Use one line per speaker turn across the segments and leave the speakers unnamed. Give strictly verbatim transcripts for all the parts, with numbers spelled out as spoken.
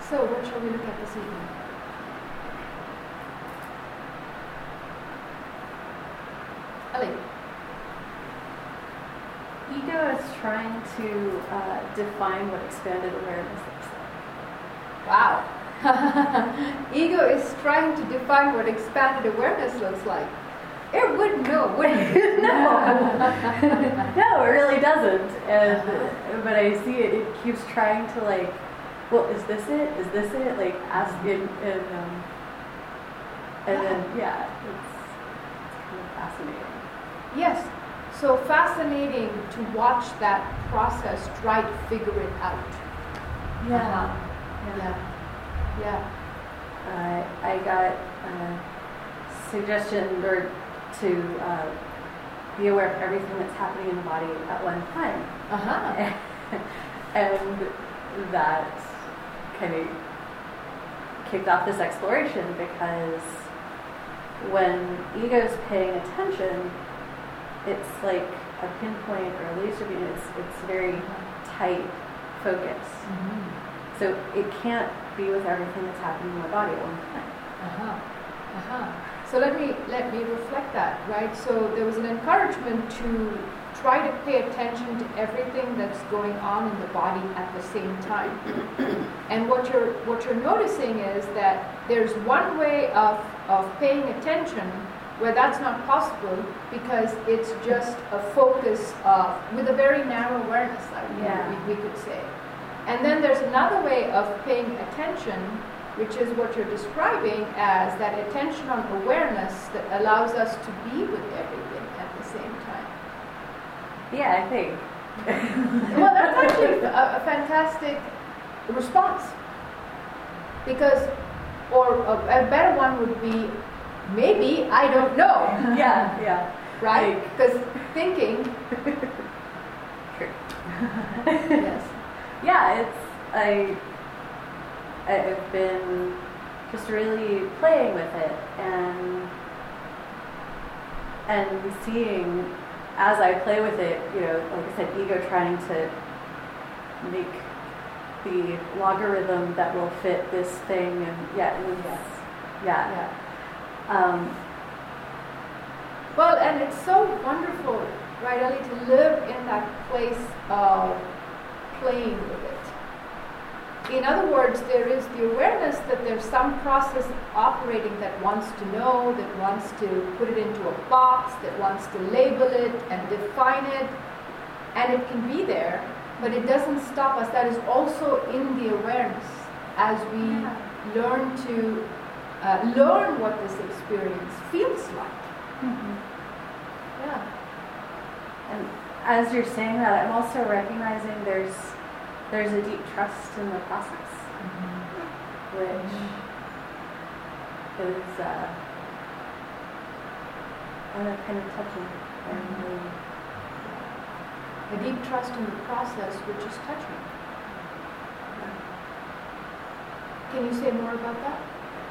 So, what shall we look at this evening? Ellie.
Ego is trying to uh, define what expanded awareness looks like.
Wow. Ego is trying to define what expanded awareness looks like. It wouldn't know, would it?
No. No, it really doesn't. And but I see it, it keeps trying to like, well, is this it? Is this it? Like ask it and um, and then yeah, it's, it's kind of fascinating.
Yes. So fascinating to watch that process try to figure it out.
Yeah.
Uh-huh. Yeah. Yeah.
Uh, I got a suggestion or to uh, be aware of everything that's happening in the body at one time.
Uh-huh.
And that kind of kicked off this exploration because when ego's paying attention, it's like a pinpoint or a laser beam. It's, it's very tight focus.
Mm-hmm.
So it can't be with everything that's happening in the body at one time.
Uh-huh. Uh-huh. So let me let me reflect that, right? So there was an encouragement to try to pay attention to everything that's going on in the body at the same time. And what you're what you're noticing is that there's one way of, of paying attention where that's not possible because it's just a focus of with a very narrow awareness, I mean,
Yeah.
we, we could say. And then there's another way of paying attention, which is what you're describing as that attention on awareness that allows us to be with everything at the same time.
Yeah, I think.
Well, that's actually a, a fantastic response. Because, or a, a better one would be, maybe, I don't know.
Yeah, yeah.
Right? Because thinking.
True.
Yes.
Yeah, it's, I, I've been just really playing with it and, and seeing as I play with it, you know, like I said, ego trying to make the logarithm that will fit this thing and yeah, and
Yes.
yeah.
Yeah.
Um,
Well, and it's so wonderful, right, Ellie, to live in that place of playing with it. In other words, there is the awareness that there's some process operating that wants to know, that wants to put it into a box, that wants to label it and define it, and it can be there, but it doesn't stop us. That is also in the awareness as we
Yeah.
learn to uh, learn what this experience feels like.
mhm.
Yeah.
And as you're saying that, I'm also recognizing there's there's a deep trust in the process, which is uh, uh, kind of touching. And really,
A deep trust in the process, which is touching. Can you say more about that?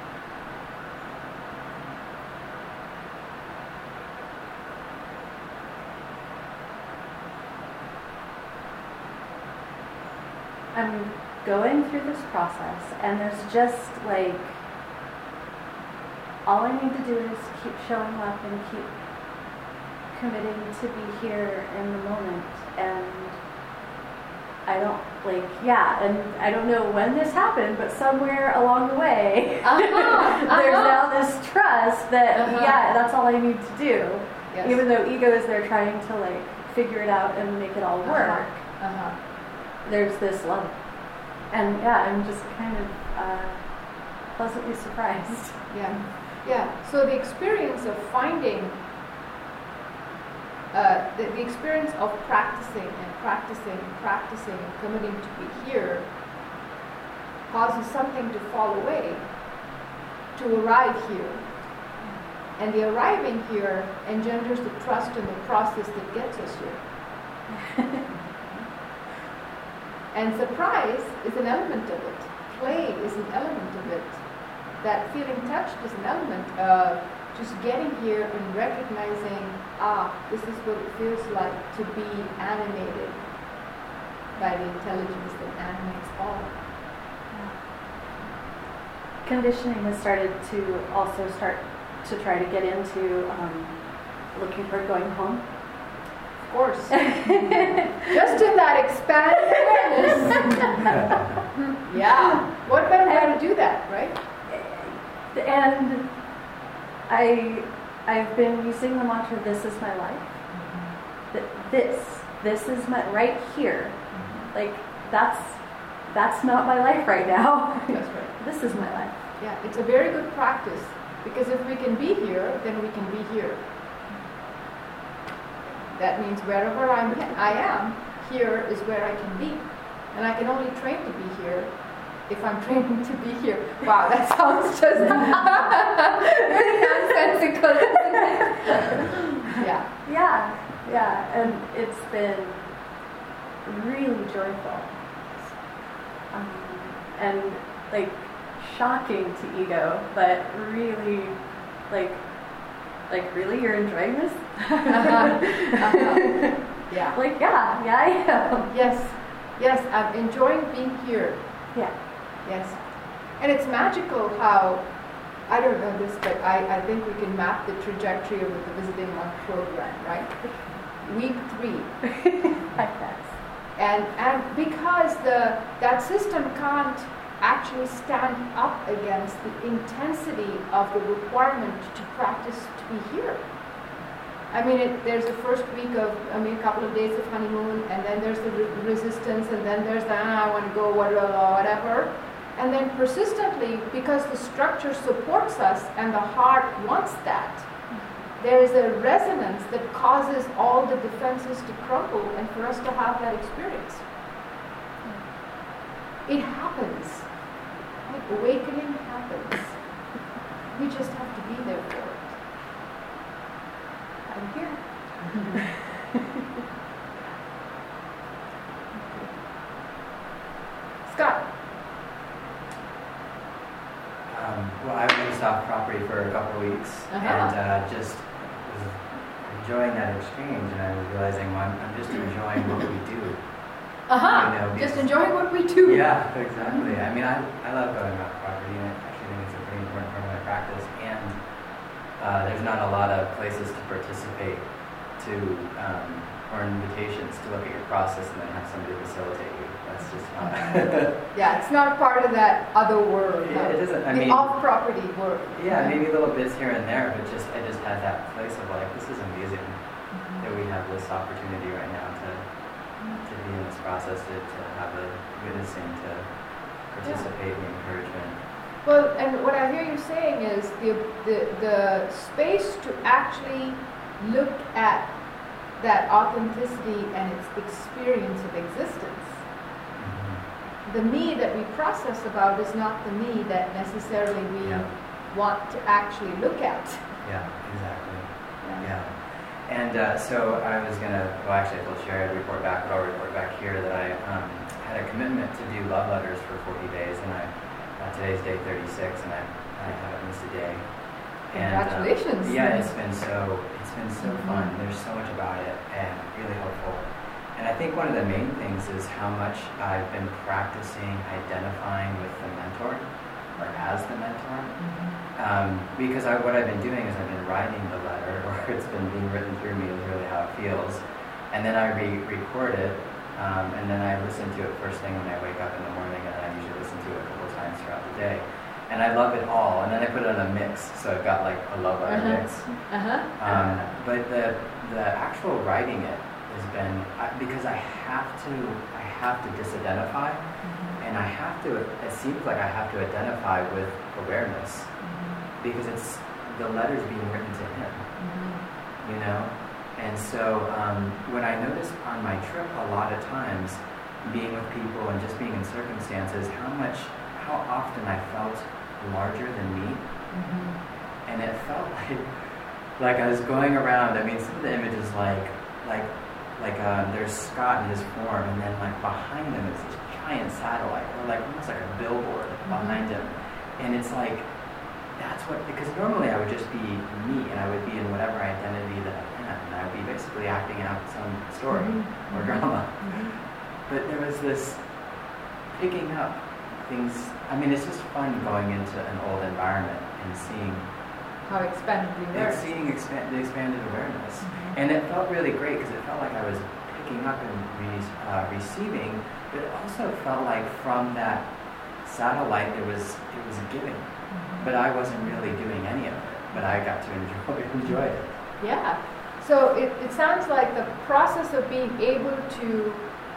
I'm going through this process, and there's just like all I need to do is keep showing up and keep committing to be here in the moment. And I don't like yeah, and I don't know when this happened, but somewhere along the way,
Uh-huh,
there's
uh-huh.
now this trust that
Uh-huh.
yeah, that's all I need to do.
Yes.
Even though ego is there trying to like figure it out and make it all work.
Uh-huh. Uh-huh.
There's this love. And yeah, I'm just kind of uh, pleasantly surprised.
Yeah. Yeah. So the experience of finding, uh, the, the experience of practicing and practicing and practicing and committing to be here causes something to fall away to arrive here. And the arriving here engenders the trust in the process that gets us here. And surprise is an element of it. Play is an element of it. That feeling touched is an element of just getting here and recognizing, ah, this is what it feels like to be animated by the intelligence that animates all.
conditioning has started to also start to try to get into um, looking toward going home.
Of course. Just in that expanded awareness. Yeah. What better way to do that, right?
And I, I've been using the mantra, this is my life. Th- This, this is my, right here. Like, that's, that's not my life right now.
That's right.
This is my life.
Yeah, it's a very good practice, because if we can be here, then we can be here. That means wherever I'm, I am, here is where I can be. And I can only train to be here if I'm training to be here. Wow, that sounds just very nonsensical, isn't it? Yeah.
Yeah, yeah, and it's been really joyful. Um, and like shocking to ego, but really, like, like really, you're enjoying this?
Uh-huh. Uh-huh. Yeah.
Like, yeah, yeah, I am.
Yes, yes, I'm enjoying being here.
Yeah.
Yes. And it's magical how, I don't know this, but I, I think we can map the trajectory of the Visiting Monk program, right? Week three.
Like that.
And and because the that system can't actually stand up against the intensity of the requirement to practice to be here. I mean, it, there's the first week of, I mean, a couple of days of honeymoon, and then there's the re- resistance, and then there's the, ah, I want to go, whatever. And then persistently, because the structure supports us and the heart wants that, there is a resonance that causes all the defenses to crumble and for us to have that experience. It happens. Like, awakening happens. We just have to be there for it. I'm here. Scott.
Um, well, I was off property for a couple of weeks,
Uh-huh.
and uh, just was enjoying that exchange, and I was realizing, well, I'm, I'm just enjoying what we do.
Uh-huh.
You know,
Just
because-
enjoying what we do.
Yeah, exactly. I mean, I, I love going off property, and I actually think it's a pretty important part of my practice, and uh, there's not a lot of places to participate to, um, or invitations to look at your process and then have somebody facilitate you. That's just not...
Yeah, it's not part of that other world.
Yeah, it isn't. I
the
mean-
off-property world.
Yeah, maybe little bits here and there, but just I just had that place of like, this is amazing
Mhm.
that we have this opportunity right now to to be in this process, to, to have the witnessing, to participate in the encouragement.
Well, and what I hear you saying is the, the, the space to actually look at that authenticity and its experience of existence.
Mm-hmm.
The me that we process about is not the me that necessarily we
Yeah.
want to actually look at.
Yeah, exactly. Yeah. And uh, so I was going to, well, actually I told Sherry I'd report back, but I'll report back here that I um, had a commitment to do love letters for forty days, and I uh, today's day thirty-six, and I, I haven't missed a day. And, um,
Congratulations.
yeah, it's been so, it's been so
Mhm.
fun. There's so much about it, and really helpful. And I think one of the main things is how much I've been practicing identifying with the mentor, or as the mentor. Um, because I, what I've been doing is I've been writing the letter, or it's been being written through me, is really how it feels. And then I re-record it, um, and then I listen to it first thing when I wake up in the morning, and I usually listen to it a couple of times throughout the day. And I love it all, and then I put it in a mix, so I've got like a love letter
Uh-huh.
mix.
Uh-huh.
Um, but the the actual writing it has been, I, because I have to, I have to disidentify, and I have to, it seems like I have to identify with awareness, because it's the letters being written to him, you know? And so um, when I noticed on my trip a lot of times, being with people and just being in circumstances, how much, how often I felt larger than me, and it felt like, like I was going around, I mean, some of the images like, like, like um, there's Scott in his form, and then like behind him is this giant satellite, or like almost like a billboard behind him, and it's like, that's what, because normally I would just be me, and I would be in whatever identity that I can, and I would be basically acting out some story
Mhm.
or drama.
Mhm.
But there was this picking up things, I mean, it's just fun going into an old environment and seeing
How expanded the
and
awareness.
seeing expand, the expanded awareness.
Mhm.
And it felt really great because it felt like I was picking up and re- uh, receiving, but it also felt like from that satellite it was it was a giving.
Mhm.
But I wasn't really doing any of it. But I got to enjoy enjoy it.
Yeah. So it, it sounds like the process of being able to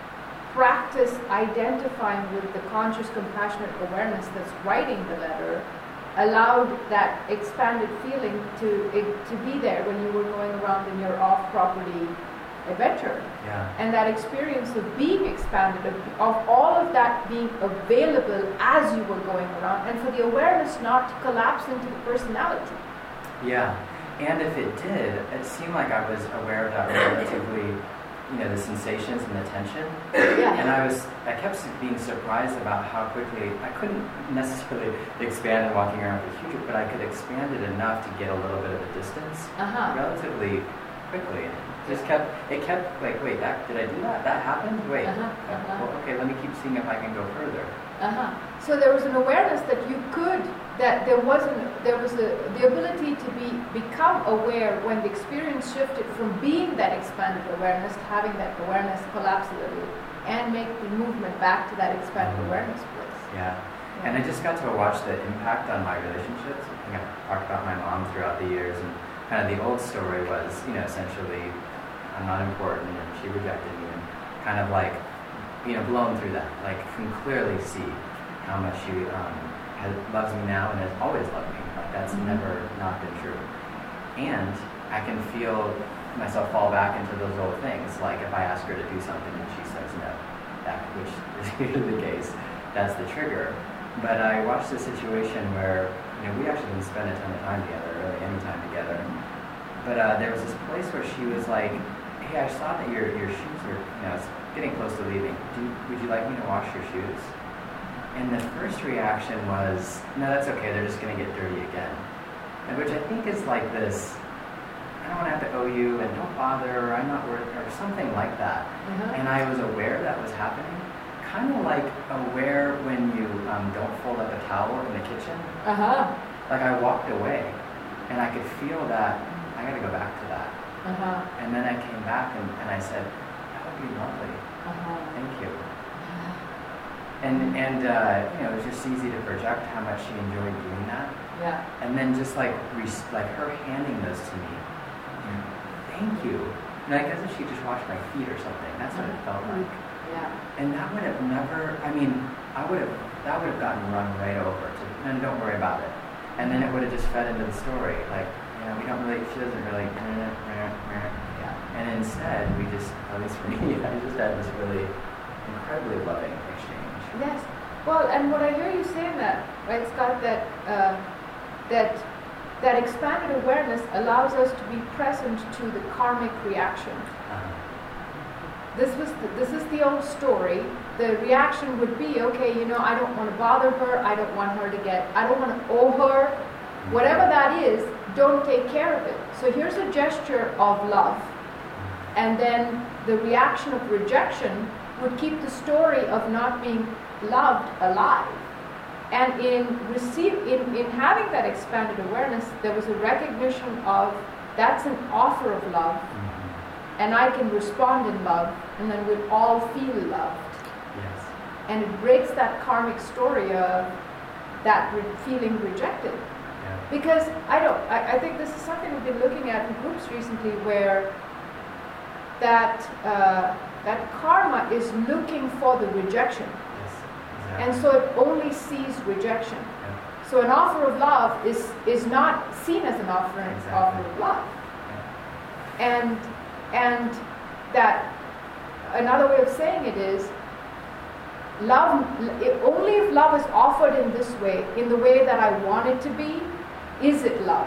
practice identifying with the conscious, compassionate awareness that's writing the letter allowed that expanded feeling to it, to be there when you were going around in your off-property adventure.
Yeah.
And that experience of being expanded, of, of all of that being available as you were going around, and for the awareness not to collapse into the personality.
Yeah. And if it did, it seemed like I was aware of that relatively, you know, the sensations and the tension.
Yeah.
And I was, I kept being surprised about how quickly, I couldn't necessarily expand and walking around with a huge, but I could expand it enough to get a little bit of a distance
Uh-huh.
relatively quickly. It just kept, it kept like, wait, that, did I do that? That happened? Wait.
Uh-huh, uh-huh.
Well, okay, let me keep seeing if I can go further.
Uh-huh. So there was an awareness that you could, that there wasn't, there was a, the ability to be become aware when the experience shifted from being that expanded awareness to having that awareness collapse a little and make the movement back to that expanded
Mhm.
awareness place.
Yeah. And I just got to watch the impact on my relationships. I think I've talked about my mom throughout the years, and kind of the old story was, you know, essentially, I'm not important, and she rejected me, and kind of like, you know, blown through that. Like, can clearly see how much she um, has, loves me now and has always loved me. Like, that's
Mhm.
never not been true. And I can feel myself fall back into those old things. Like, if I ask her to do something and she says no, that, which is usually the case, that's the trigger. But I watched this situation where, you know, we actually didn't spend a ton of time together, really any time together. But uh, there was this place where she was like, hey, I saw that your, your shoes are, you know, it's getting close to leaving. Do you, would you like me to wash your shoes? And the first reaction was, no, that's okay, they're just going to get dirty again. And which I think is like this, I don't want to have to owe you, and don't bother, or I'm not worth, or something like that.
Uh-huh.
And I was aware that was happening, kind of like aware when you um, don't fold up a towel in the kitchen.
Uh-huh.
Like I walked away, and I could feel that, I got to go back to that.
Uh-huh.
And then I came back and, and I said, that would be lovely,
Uh-huh.
thank you. And, and uh, you know, it was just easy to project how much she enjoyed doing that.
Yeah.
And then just like, re- like her handing those to me, thank you. Like as if she just washed my feet or something. That's what it felt like.
Yeah.
And that would have never, I mean, I would have, that would have gotten run right over to, and don't worry about it. And then it would have just fed into the story. Like, you know, we don't really, she doesn't really,
Yeah.
and instead we just, at least for me, I just had this really incredibly loving exchange.
Yes. Well, and what I hear you saying that, right, Scott, that uh, that that expanded awareness allows us to be present to the karmic reaction.
Uh,
This was the, this is the old story. The reaction would be, okay, you know, I don't want to bother her. I don't want her to get. I don't want to owe her. Whatever that is, don't take care of it. So here's a gesture of love, and then the reaction of rejection would keep the story of not being loved alive. And in receive in, in having that expanded awareness, there was a recognition of that's an offer of love, and I can respond in love, and then we'll all feel loved.
yes.
And it breaks that karmic story of that re- feeling rejected.
Yeah.
Because I don't, I, I think this is something we've been looking at in groups recently, where that uh, that karma is looking for the rejection,
Yes. Exactly.
and so it only sees rejection.
Yeah.
So an offer of love is is not seen as an offer, an
Exactly.
offer of love,
Yeah.
and and that another way of saying it is love. Only if love is offered in this way, in the way that I want it to be, is it love.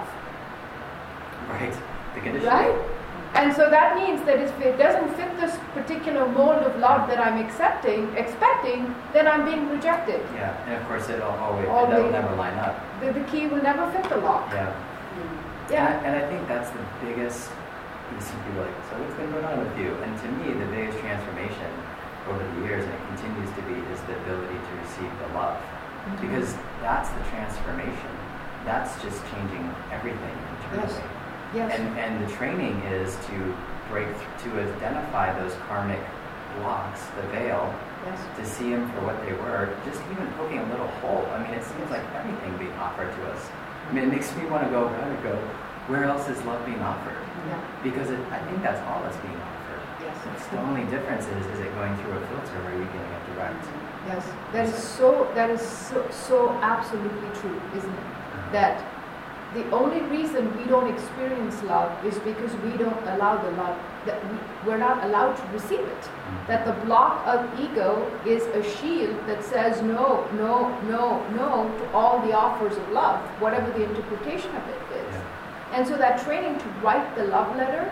Right. The condition.
Right? And so that means that if it doesn't fit this particular mold of love that I'm accepting, expecting, then I'm being rejected.
Yeah. And of course, it'll always,
Always.
it'll never line up.
The, the key will never fit the lock.
Yeah.
Yeah.
And I, and I think that's the biggest, some people are like, so what's been going on with you? And to me, the biggest transformation over the years, and it continues to be, is the ability to receive the love.
Mm-hmm.
Because that's the transformation. That's just changing everything internally.
Yes. Yes.
And and the training is to break th- to identify those karmic blocks, the veil,
Yes.
to see them for what they were. Just even poking a little hole. I mean, it seems like everything being offered to us. I mean, it makes me want to go back and go, where else is love being offered?
Yeah.
Because it, I think that's all that's being offered.
Yes.
It's the only difference is, is it going through a filter or are you getting it direct?
Yes. That is so. That is so, so absolutely true, isn't it? That the only reason we don't experience love is because we don't allow the love, that we, we're not allowed to receive it.
Mm-hmm.
That the block of ego is a shield that says no, no, no, no to all the offers of love, whatever the interpretation of it is.
Yeah.
And so that training to write the love letter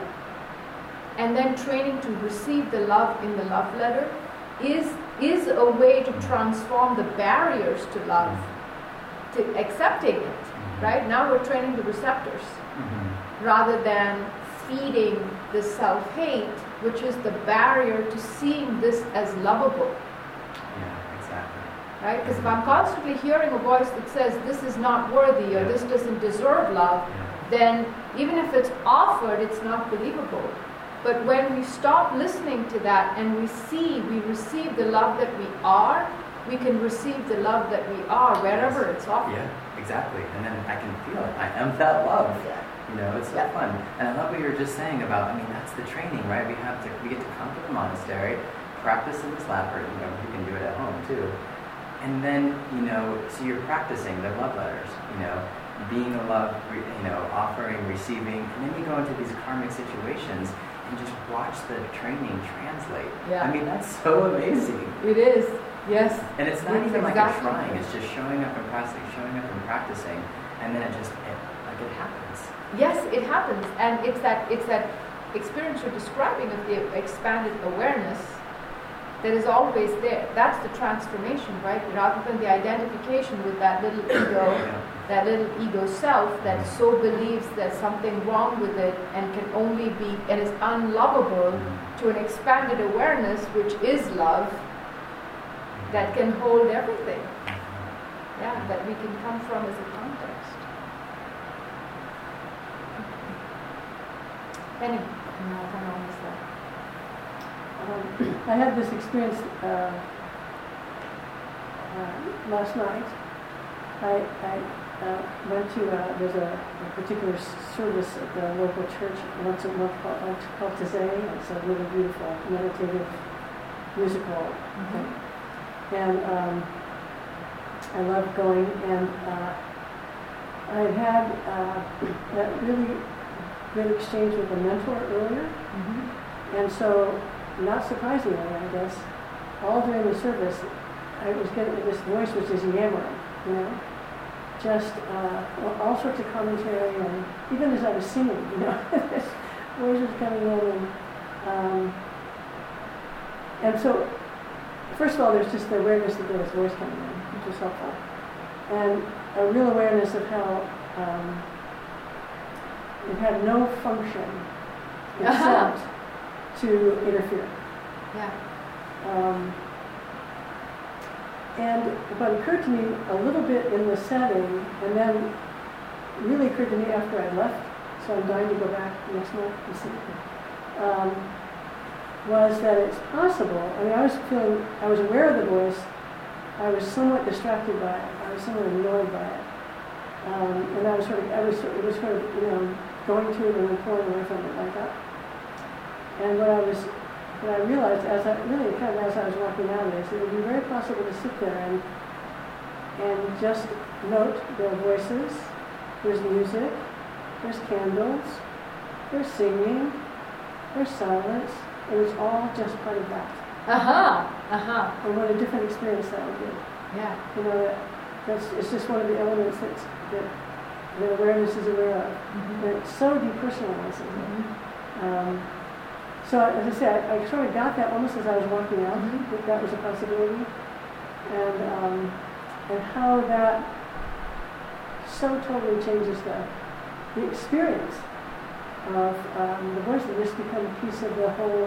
and then training to receive the love in the love letter is, is a way to transform the barriers to love, to accepting it. Right? Now we're training the receptors
Mm-hmm.
rather than feeding the self-hate, which is the barrier to seeing this as lovable.
Yeah, exactly.
Right? Because if I'm constantly hearing a voice that says this is not worthy or
Yeah.
this doesn't deserve love,
Yeah.
then even if it's offered, it's not believable. But when we stop listening to that and we see, we receive the love that we are, we can receive the love that we are wherever
Yes.
it's offered.
Yeah, exactly. And then I can feel it. I am that love.
Yeah.
You know, it's so
Yeah.
fun. And I love what you were just saying about, I mean, that's the training, right? We have to, we get to come to the monastery, practice in this lab, or, you know, you can do it at home too. And then, you know, so you're practicing the love letters, you know, being a love, you know, offering, receiving, and then you go into these karmic situations and just watch the training translate.
Yeah.
I mean, that's so amazing.
It is. Yes.
And it's not
It's
even like
exactly-
a shrine, it's just showing up and practicing, showing up and practicing, and then it just, it, like it happens.
Yes, it happens, and it's that it's that experience you're describing of the expanded awareness that is always there. That's the transformation, right? Rather than the identification with that little ego,
Yeah.
that little ego self that so believes there's something wrong with it and can only be and is unlovable,
Mhm.
to an expanded awareness which is love that can hold everything. Yeah, that we can come from as a context. Penny, no, turn on this light.
Um, I had this experience uh, uh, last night. I, I uh, went to, uh, there's a, a particular s- service at the local church once a month called, uh, called Tazay. It's a really beautiful, meditative, musical thing. And um, I love going, and uh, I had uh, that really good exchange with a mentor earlier.
Mm-hmm.
And so, not surprisingly, I guess, all during the service, I was getting this voice was just yammering, you know, just uh, all- all sorts of commentary, and even as I was singing, you know, this voice was coming in, and um, and so, first of all, there's just the awareness that there was voice coming in, which was helpful, and a real awareness of how um, it had no function except to interfere.
Yeah.
Um, and what occurred to me a little bit in the setting, and then really occurred to me after I left, so I'm dying to go back next month and see, um, was that it's possible. I mean, I was feeling, I was aware of the voice, I was somewhat distracted by it, I was somewhat annoyed by it. Um, and I was sort of, I was, sort- it was sort of, you know, going to it and then pulling away from it like that. And what I was, what I realized as I, really kind of as I was walking out is it would be very possible to sit there and, and just note their voices. There's music, there's candles, there's singing, there's silence, and it's all just part of that.
Uh-huh. Uh-huh.
And what a different experience that would be.
Yeah.
You know, that, that's, it's just one of the elements that's, that the awareness is aware of.
Mm-hmm.
And it's so depersonalizing.
Mm-hmm.
Um, so as I say, I, I sort of got that almost as I was walking out,
Mhm.
that that was a possibility. And, um, and how that so totally changes the, the experience of um, the voice, that just become a piece of the whole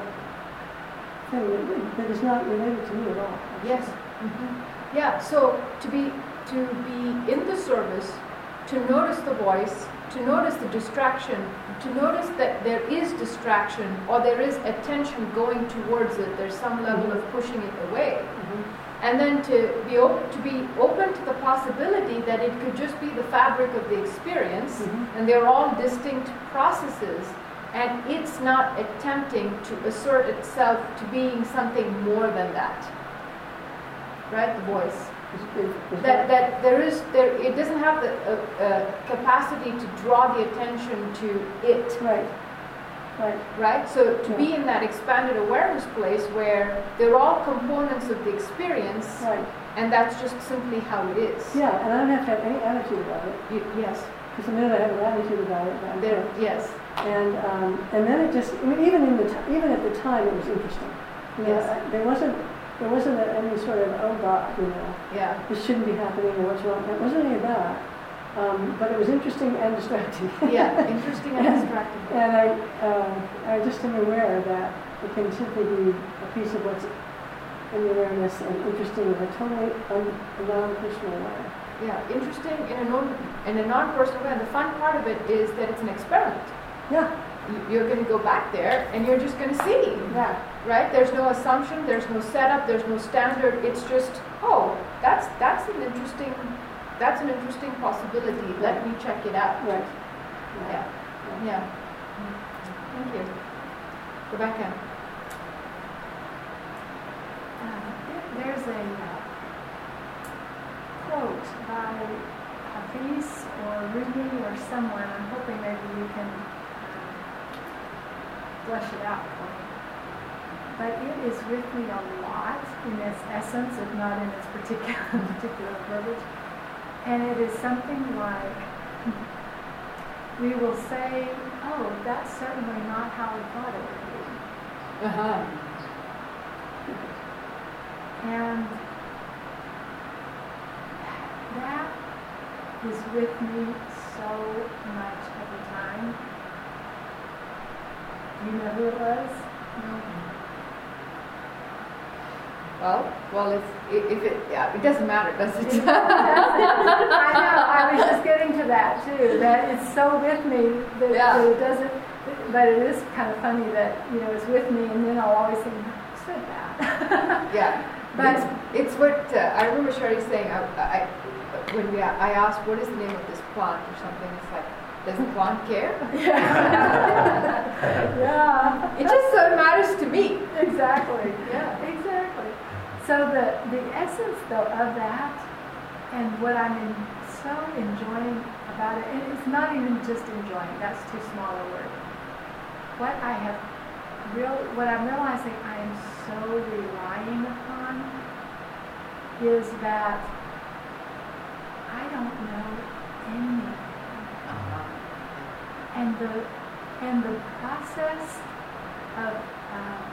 thing that, that is not related to me at all.
Yes. Mm-hmm. Yeah. So to be to be in the service, to notice the voice, to notice the distraction, to notice that there is distraction or there is attention going towards it, there's some level of pushing it away.
Mm-hmm.
And then to be, op- to be open to the possibility that it could just be the fabric of the experience,
Mm-hmm.
and they're all distinct processes, and it's not attempting to assert itself to being something more than that. Right? The voice.
Is- is- is
That, that there is, there, it doesn't have the uh, uh, capacity to draw the attention to it.
Right, right.
Right? So to
Yeah.
be in that expanded awareness place where they're all components of the experience,
Right.
and that's just simply how it is.
Yeah, and I don't have to have any attitude about it,
You- yes.
because the minute I have an attitude about it, I'm
There,
hooked.
yes.
And um, and then it just, I mean, even in the t- even at the time, it was interesting. You know,
Yes.
I- there wasn't there wasn't a, any sort of, oh God, you know,
Yeah.
this shouldn't be happening or what's wrong. It wasn't any of that. Um, but it was interesting and distracting.
Yeah. Interesting and distracting.
And I, uh, I just am aware that it can simply be a piece of what's in the awareness and interesting in a totally un- non-personal way.
Yeah. Interesting in a non in a non-personal way. And the fun part of it is that it's an experiment.
Yeah,
You- You're going to go back there and you're just going to see.
yeah,
Right? There's no assumption, there's no setup, there's no standard. It's just, oh, that's that's an interesting that's an interesting possibility. Let me check it out.
right.
Yeah. Yeah. Thank you. Rebecca.
Uh, there's a uh, quote by Hafiz or Rumi or someone. I'm hoping maybe you can um, flesh it out for me. But it is with me a lot in its essence, if not in its particular particular verbiage. And it is something like, we will say, oh, that's certainly not how we thought it would be.
Uh-huh.
And that is with me so much of the time. Do you know who it was?
Well, well, if if it yeah, it doesn't matter, does it?
I know, I was just getting to that too, that it's so with me that,
Yeah.
that it doesn't, but it is kind of funny that, you know, it's with me and then I'll always think, who said that?
Yeah.
But-
it's, it's what uh, I remember Sherry saying. I, I when we I asked what is the name of this plant or something. It's like, does the plant care?
Yeah.
It just so matters to me.
Exactly.
Yeah.
Exactly. So the, the essence, though, of that, and what I'm in, so enjoying about it, and it's not even just enjoying, that's too small a word. What I have real, what I'm realizing I am so relying upon is that I don't know anything. And the, and the process of, um,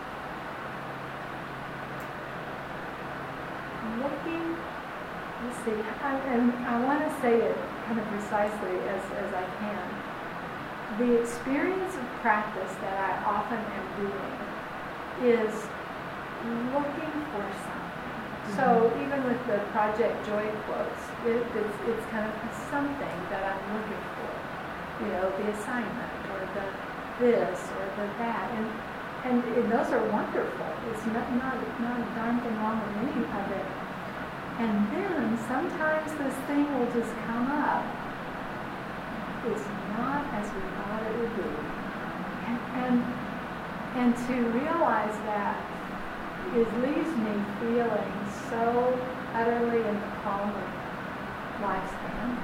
looking, let's see, I, and I want to say it kind of precisely as, as I can. The experience of practice that I often am doing is looking for something. Mm-hmm. So even with the Project Joy quotes, it, it's, it's kind of something that I'm looking for. You know, the assignment or the this or the that. And And, and those are wonderful. It's not, not, not a darn thing wrong with any of it. And then sometimes this thing will just come up. It's not as we thought it would be. And, and, and to realize that it leaves me feeling so utterly in the calm of lifespan.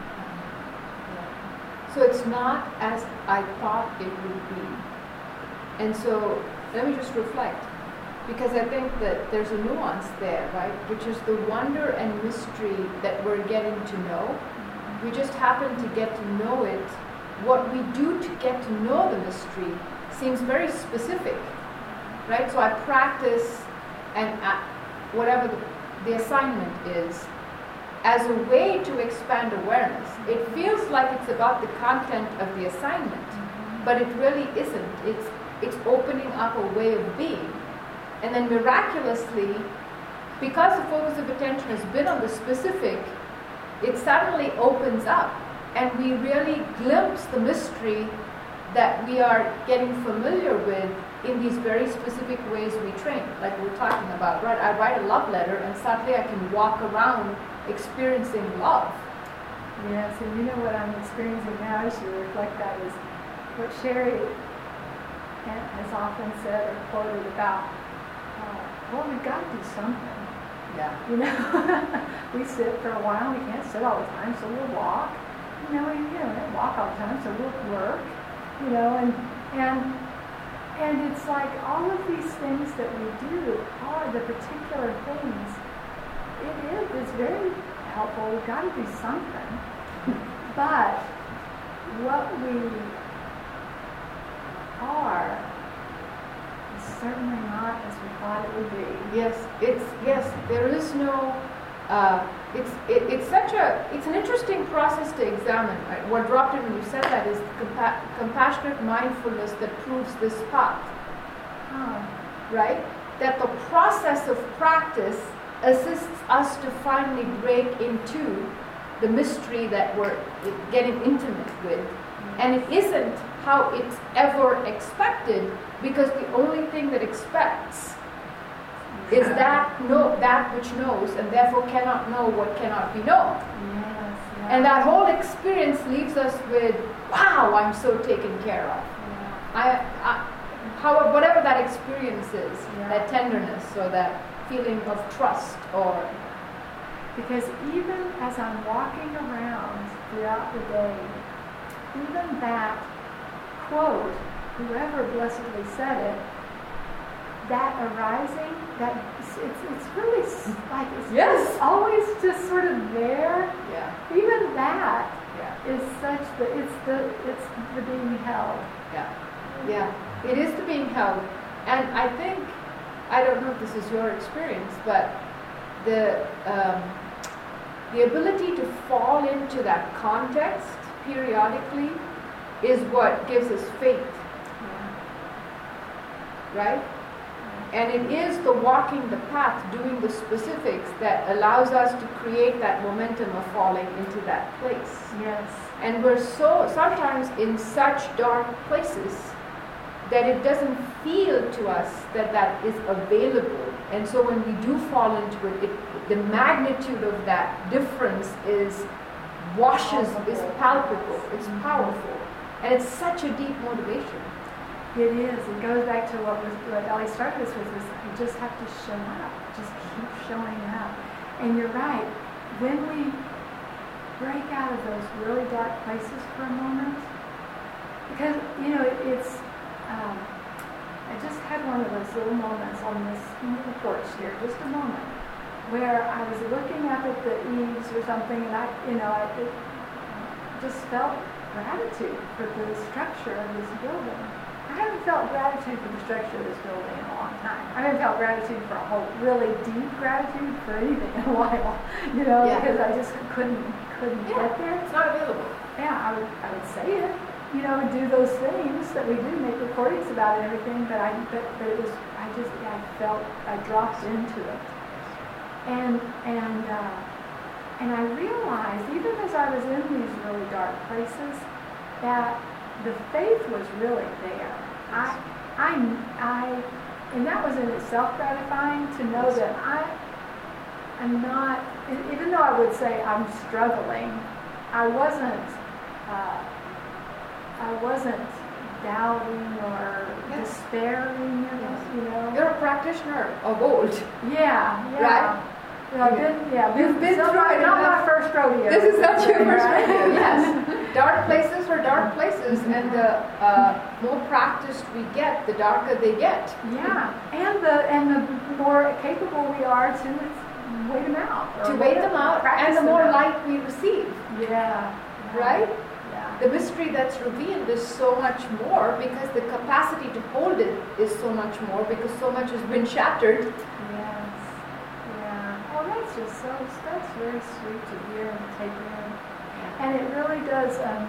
So it's not as I thought it would be. And so let me just reflect, because I think that there's a nuance there, right? Which is the wonder and mystery that we're getting to know. We just happen to get to know it. What we do to get to know the mystery seems very specific, right? So I practice and uh, whatever the, the assignment is as a way to expand awareness. It feels like it's about the content of the assignment, but it really isn't. It's It's opening up a way of being. And then miraculously, because the focus of attention has been on the specific, it suddenly opens up and we really glimpse the mystery that we are getting familiar with in these very specific ways we train, like we're talking about, right? I write a love letter and suddenly I can walk around experiencing love.
Yes, and you know what I'm experiencing now as you reflect that is what Sherry has often said or quoted about, uh, well, we've got to do something.
Yeah.
You know, we sit for a while, we can't sit all the time, so we'll walk. You know, we you know, don't walk all the time, so we'll work. You know, and and and it's like all of these things that we do are the particular things. It is it's very helpful. We've got to do something. But what we are is certainly not as we thought it would be.
Yes, it's yes. There is no. Uh, it's it, it's such a it's an interesting process to examine. Right? What dropped in when you said that is the compa- compassionate mindfulness that proves this path.
Oh.
Right? That the process of practice assists us to finally break into the mystery that we're getting intimate with, and it isn't how it's ever expected, because the only thing that expects is that know that which knows, and therefore cannot know what cannot be known.
Yes, yes.
And that whole experience leaves us with, wow, I'm so taken care of.
Yeah.
I, I how whatever that experience is,
Yeah.
that tenderness or that feeling of trust, or
Because even as I'm walking around throughout the day, even that quote, whoever blessedly said it, that arising, that it's, it's, it's really s- like it's
Yes.
just always just sort of there.
yeah,
Even that
yeah,
is such the it's the it's the being held.
yeah, yeah. It is the being held, and I think I don't know if this is your experience, but the um, the ability to fall into that context periodically is what gives us faith, right? And it is the walking the path, doing the specifics, that allows us to create that momentum of falling into that place.
Yes.
And we're so sometimes in such dark places that it doesn't feel to us that that is available. And so when we do fall into it, it the magnitude of that difference is washes, is palpable, it's powerful. And it's such a deep motivation.
It is. It goes back to what was what Ellie started us with, was you just have to show up. Just keep showing up. And you're right. When we break out of those really dark places for a moment, because, you know, it, it's, um, I just had one of those little moments on this little porch here, just a moment, where I was looking up at the eaves or something, and I, you know, I it just felt gratitude for the structure of this building. I haven't felt gratitude for the structure of this building in a long time. I haven't felt gratitude for a whole, really deep gratitude for anything in a while, you know,
Yeah.
because I just couldn't couldn't
Yeah,
get there.
it's not available.
Yeah, I would I would say it, you know, do those things that we do, make recordings about it and everything, but I but, but it was I just I felt I dropped into it, and and uh, and I realized even as I was in these really dark places that the faith was really there. I, I, I, and that was in itself gratifying to know that I, I'm not, even though I would say I'm struggling, I wasn't, uh, I wasn't doubting or
Yes.
despairing, you know, you know.
You're a practitioner of old.
Yeah, yeah.
Right?
Yeah, I've been, yeah,
You've been
so
through
not,
it
not
enough.
my first rodeo.
This is not your first
Right?
rodeo, yes. Dark places are dark places, and the uh, more practiced we get, the darker they get.
Yeah, and the and the more capable we are to wait them out. or
To wait them out,
practice
and the
them
more
out.
light we receive,
Yeah.
right?
Yeah.
The mystery that's revealed is so much more because the capacity to hold it is so much more because so much has been shattered.
Yes. Yeah. Oh, that's just so, that's very sweet to hear and take in. And it really does um,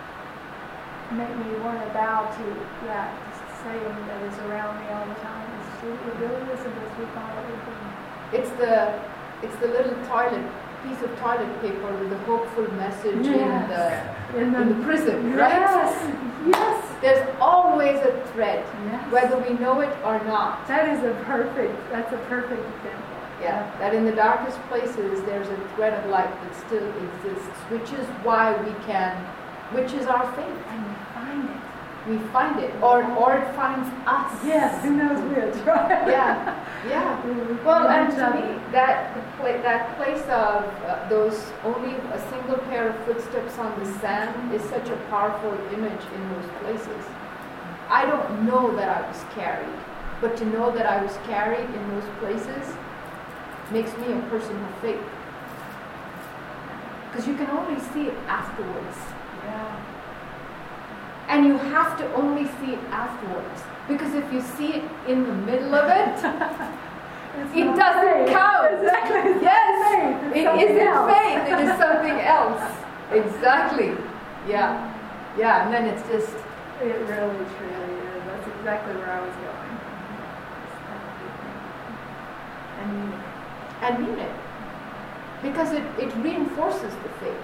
make me want to bow to that saying that is around me all the time. It's, it really isn't as we thought it would be.
It's the it's the little toilet piece of toilet paper with the hopeful message
Yes.
in the
In the,
in the prism, right?
Yes. Yes.
There's always a thread,
Yes.
whether we know it or not.
That is a perfect. That's a perfect example.
Yeah, that in the darkest places there's a thread of light that still exists, which is why we can, which is our faith.
And we find it.
We find it, or or it finds us.
Yes. Who knows which, right?
Yeah, yeah.
We
Well,
find
and
each
to
other.
me, that the pla- that place of uh, those only a single pair of footsteps on the sand is such a powerful image in those places. I don't know that I was carried, but to know that I was carried in those places makes me a person of faith. Because you can only see it afterwards.
Yeah.
And you have to only see it afterwards. Because if you see it in the middle of it,
It's
it
not
doesn't
faith.
count.
Exactly. It's
Yes,
not faith. It's
it
something
isn't
else.
faith, it is something else. Exactly. Yeah. Yeah, and then it's just,
It really, truly is. That's exactly where I was going. And you,
and mean it. Because it, it reinforces the faith.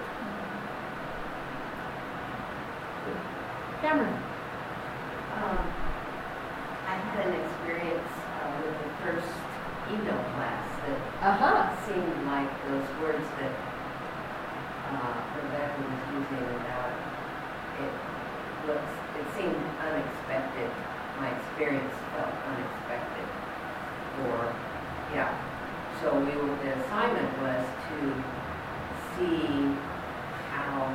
Cameron.
Um, I had an experience uh, with the first ego class that
Uh-huh.
seemed like those words that uh, Rebecca was using about it looks, it seemed unexpected. My experience felt unexpected. Or, yeah. So we were, the assignment was to see how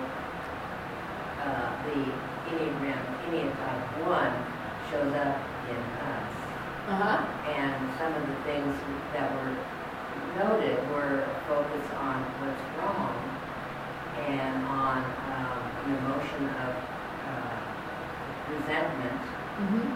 uh, the Enneagram, Enneatype one shows up in us.
Uh-huh.
And some of the things that were noted were a focus on what's wrong and on um, an emotion of uh, resentment,
Mm-hmm.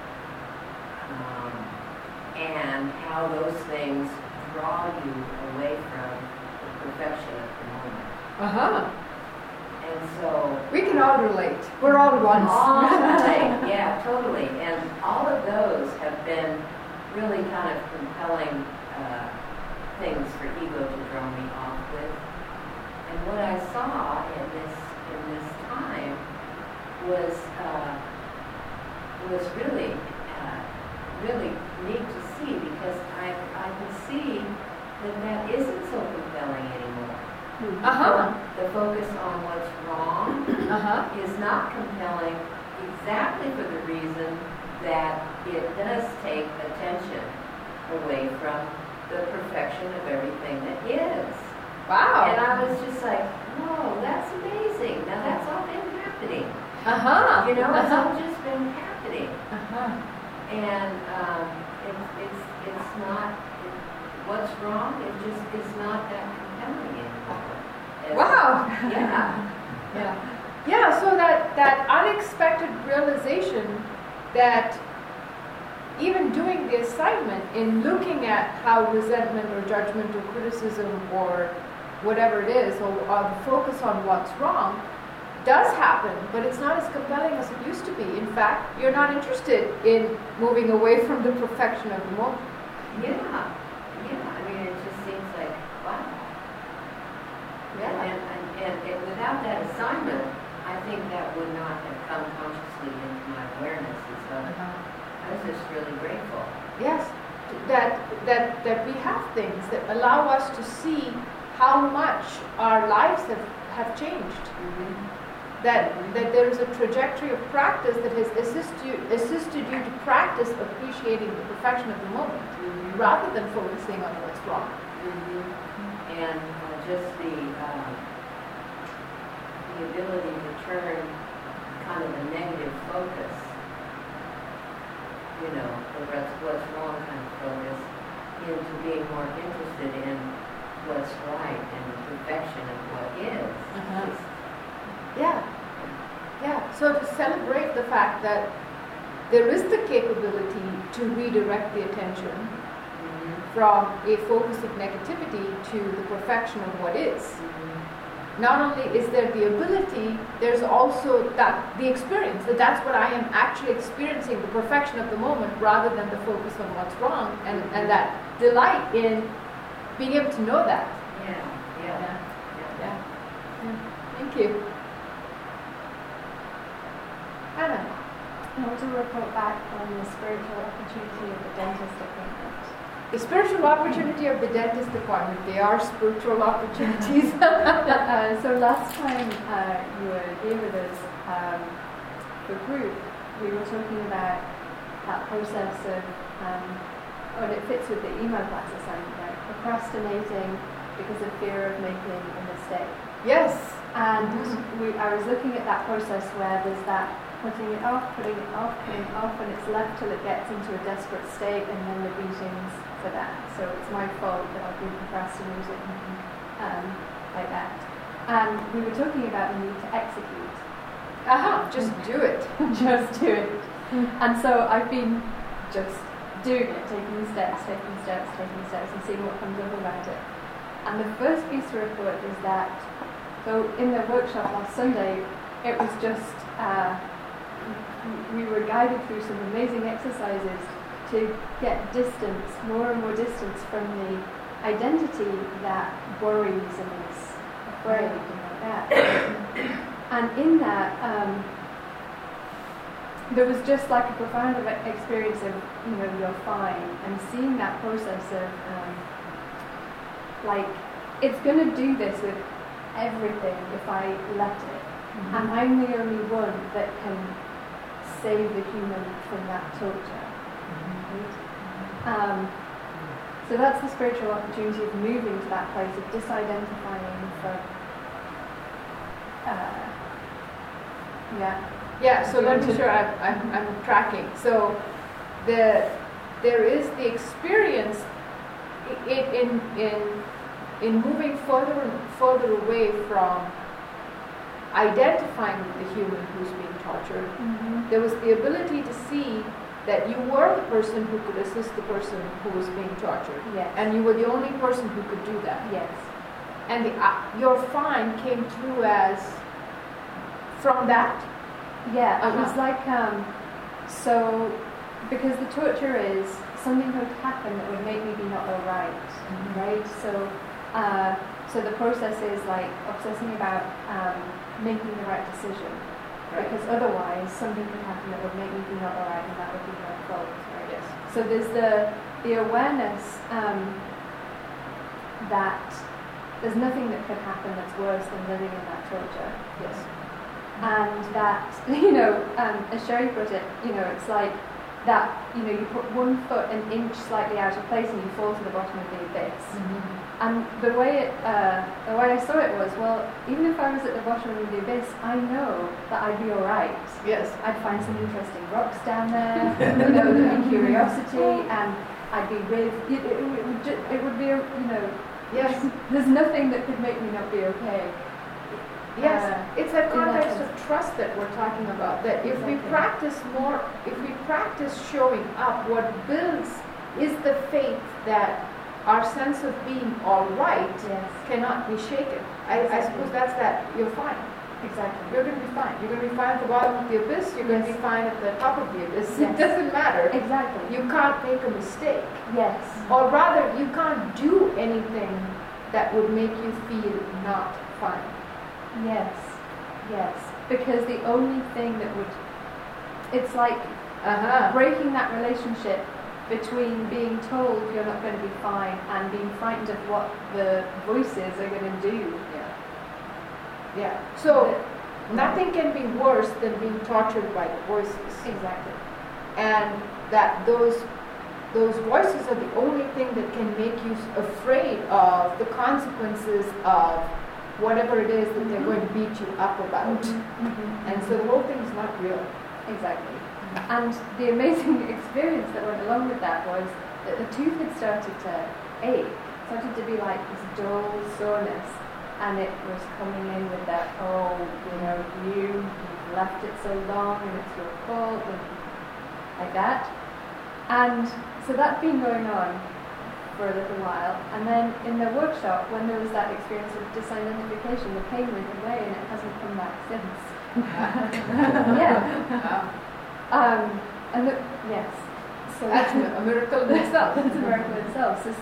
um, and how those things draw you away from the perfection of the moment.
Uh-huh.
And so
We can all relate. We're all ones.
all right, yeah, totally. And all of those have been really kind of compelling uh, things for ego to draw me off with. And what I saw in this in this time was uh, was really uh, really neat to see, because I I can see that that isn't so compelling anymore.
Uh-huh.
The focus on what's wrong
Uh-huh.
is not compelling exactly for the reason that it does take attention away from the perfection of everything that is.
Wow.
And I was just like, whoa, that's amazing. Now that's all been happening.
Uh-huh.
You know, it's
Uh-huh.
all just been happening.
Uh-huh.
And um, it's, it's, it's not, it, what's wrong, it just is not that compelling anymore. It's-
Wow.
Yeah.
Yeah. Yeah, so that, that unexpected realization that even doing the assignment in looking at how resentment or judgment or criticism or whatever it is, or, or the focus on what's wrong, does happen, but it's not as compelling as it used to be. In fact, you're not interested in moving away from the perfection of the moment.
Yeah. Yeah. I mean, it just seems like, wow.
Yeah.
And, and, and, and without that assignment, I think that would not have come consciously into my awareness. And so I was just really grateful.
Yes, that that that we have things that allow us to see how much our lives have, have changed. That that there is a trajectory of practice that has assist you, assisted you to practice appreciating the perfection of the moment, rather than focusing on what's wrong.
And uh, just the um, the ability to turn kind of a negative focus, you know, the what's, what's wrong kind of focus, into being more interested in what's right and the perfection of what is.
Uh-huh.
Just-
Yeah, yeah. So to celebrate the fact that there is the capability to redirect the attention from a focus of negativity to the perfection of what is. not only is there the ability, there's also that the experience, that that's what I am actually experiencing, the perfection of the moment, rather than the focus on what's wrong, and, and that delight in being able to know that.
Yeah, yeah,
Yeah.
yeah.
Yeah. Yeah. Thank you. Anna.
I want to report back on the spiritual opportunity of the dentist appointment.
The spiritual opportunity of the dentist appointment, they are spiritual opportunities.
uh, so last time uh, you were here with us, um, the group, we were talking about that process of, um, and it fits with the email class assignment, right? Procrastinating because of fear of making a mistake.
Yes.
And
Mm-hmm.
we, I was looking at that process where there's that putting it off, putting it off, putting it off, and it's left till it gets into a desperate state, and then the beatings for that. So it's my fault that I've been procrastinating um, like that. And we were talking about the need to execute.
Uh-huh, just do it.
Just do it. And so I've been just doing it, taking steps, taking steps, taking steps, and seeing what comes up about it. And the first piece to report is that, so in the workshop last Sunday, it was just, uh, we were guided through some amazing exercises to get distance, more and more distance from the identity that worries and is afraid and like that. And in that, um, there was just like a profound experience of, you know, you're fine, and seeing that process of, um, like, it's going to do this with everything if I let it. Mm-hmm. And I'm the only one that can save the human from that torture. Mm-hmm. Um, so that's the spiritual opportunity of moving to that place of disidentifying from, uh, yeah.
Yeah, so let me sure I'm, I'm, I'm tracking. So the there is the experience in in in, in moving further and further away from identifying with the human who's being tortured.
Mm-hmm.
There was the ability to see that you were the person who could assist the person who was being tortured.
Yes.
And you were the only person who could do that.
Yes.
And the, uh, your find came through as from that.
Yeah,
Uh-huh.
it was like, um, so, because the torture is something would happen that would make me be not alright,
Mm-hmm.
right? So, uh, so the process is like obsessing about um, making the right decision,
Right.
because otherwise something could happen that would make me be not alright, and that would be my fault, right?
Yes.
So there's the the awareness um, that there's nothing that could happen that's worse than living in that torture.
Yes.
And that, you know, um, as Sherry put it, you know, it's like that, you know, you put one foot an inch slightly out of place and you fall to the bottom of the abyss.
Mm-hmm.
And the way it, uh, the way I saw it was, well, even if I was at the bottom of the abyss, I know that I'd be all right.
Yes.
I'd find some interesting rocks down there, you know, there'd be curiosity, and I'd be with, it, it, it, would, ju- it would be, you know,
Yes.
there's nothing that could make me not be okay.
Yes,
Uh,
it's that
in that
context
sense.
of trust that we're talking about. That if we
Exactly.
practice more, if we practice showing up, what builds is the faith that our sense of being all right
Yes.
cannot be shaken. I, I
Exactly.
suppose that's that. You're fine.
Exactly.
You're going to be fine. You're going to be fine at the bottom of the abyss. You're going to
Yes.
be fine at the top of the abyss.
Yes.
It doesn't matter.
Exactly.
You can't make a mistake,
Yes.
or rather, you can't do anything that would make you feel not fine.
Yes. Yes. Because the only thing that would, it's like
Uh-huh.
breaking that relationship between being told you're not going to be fine and being frightened of what the voices are going to do.
Yeah. Yeah. So nothing can be worse than being tortured by the voices.
Exactly.
And that those those voices are the only thing that can make you afraid of the consequences of whatever it is that they're going to beat you up about.
Mm-hmm.
And so the whole thing is not real.
Exactly. And the amazing experience that went along with that was that the tooth had started to ache, started to be like this dull soreness, and it was coming in with that, oh, you know, you, you've left it so long and it's your fault, and like that. And so that's been going on for a little while, and then in the workshop, when there was that experience of disidentification, the pain went away and it hasn't come back since. Yeah. Um, and the, yes. So
That's a miracle in itself.
That's a miracle in itself. So,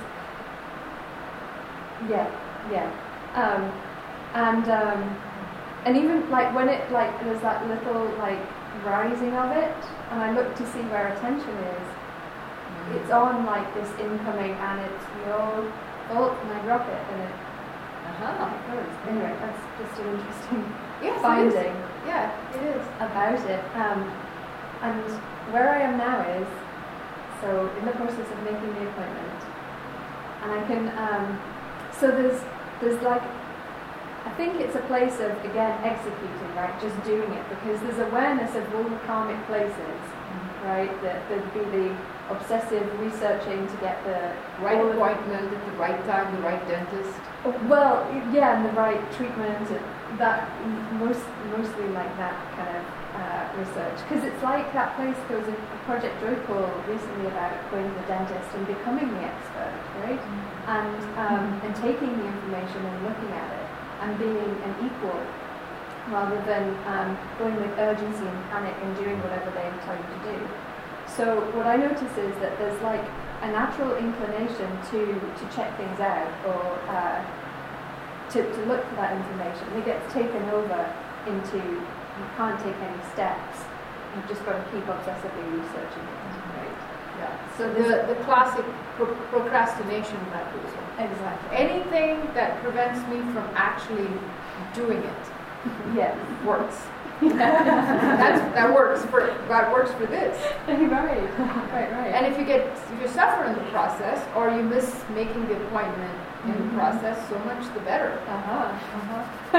yeah, yeah. Um, and um, and even like when it like there's that little like rising of it, and I look to see where attention is. It's on like this incoming, and it's no, oh, and I drop it, and it,
Uh-huh.
it goes. Anyway, that's just an interesting
Yes, it
finding
is. Yeah, it is.
about it. Um, and where I am now is, so in the process of making the appointment, and I can, um, so there's, there's like, I think it's a place of, again, executing, right, just doing it, because there's awareness of all the karmic places, right, that there'd be the obsessive researching to get the
Right
all of-
appointment at the right time, the right dentist.
well, yeah, and the right treatment, that most mostly like that kind of uh, research, because it's like that place. There was a, a project Joyful recently about going to the dentist and becoming the expert, right? Mm-hmm. And um, and taking the information and looking at it and being an equal, rather than um, going with urgency and panic and doing whatever they tell you to do. So what I notice is that there's like a natural inclination to, to check things out or uh, to, to look for that information. It gets taken over into, you can't take any steps. You've just got to keep obsessively researching it, right?
Yeah.
So
The,
there's,
the classic pro- procrastination mechanism.
exactly.
Anything that prevents me from actually doing it
Yes.
works. That's, that works for that works for this.
right, right, right.
And if you get if you suffer in the process or you miss making the appointment in the
Mhm.
process, so much the better.
Uh-huh,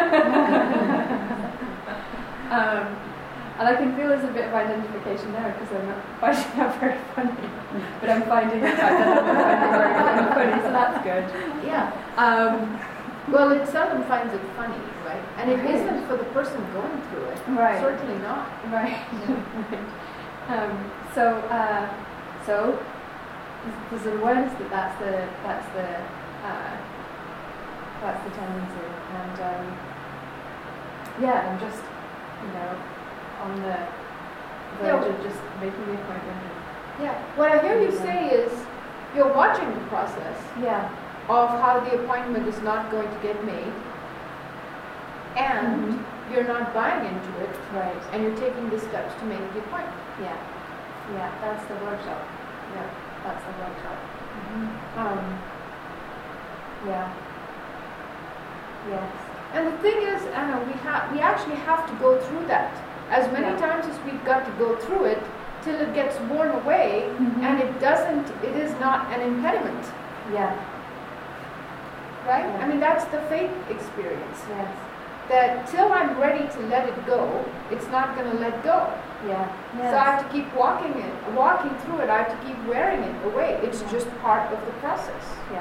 uh-huh. um, and I can feel there's a bit of identification there because I'm not finding that very funny, but I'm finding the fact that I'm not finding it very funny, so that's good.
Yeah.
Um,
Well, it seldom finds it funny, right? And it isn't for the person going through it.
Right.
Certainly not.
right. um, so, uh, so there's an awareness that that's the that's the uh, that's the tendency, and um, yeah, I'm just you know on the verge
Yeah.
of just making the appointment.
Yeah. What I hear you say is you're watching the process
Yeah.
of how the appointment is not going to get made, and
Mhm.
you're not buying into it,
Right.
and you're taking the steps to make the appointment.
Yeah. Yeah. That's the workshop. Yeah. That's the workshop. Um. Yeah. Yes.
And the thing is, Anna, we have we actually have to go through that as many
Yeah.
times as we've got to go through it till it gets worn away,
Mhm.
and it doesn't. It is not an impediment,
Yeah.
right?
Yeah.
I mean, that's the faith experience.
Yes.
That till I'm ready to let it go, it's not going to let go.
Yeah. Yes.
So I have to keep walking it, walking through it. I have to keep wearing it away. It's
Yeah.
just part of the process.
Yeah.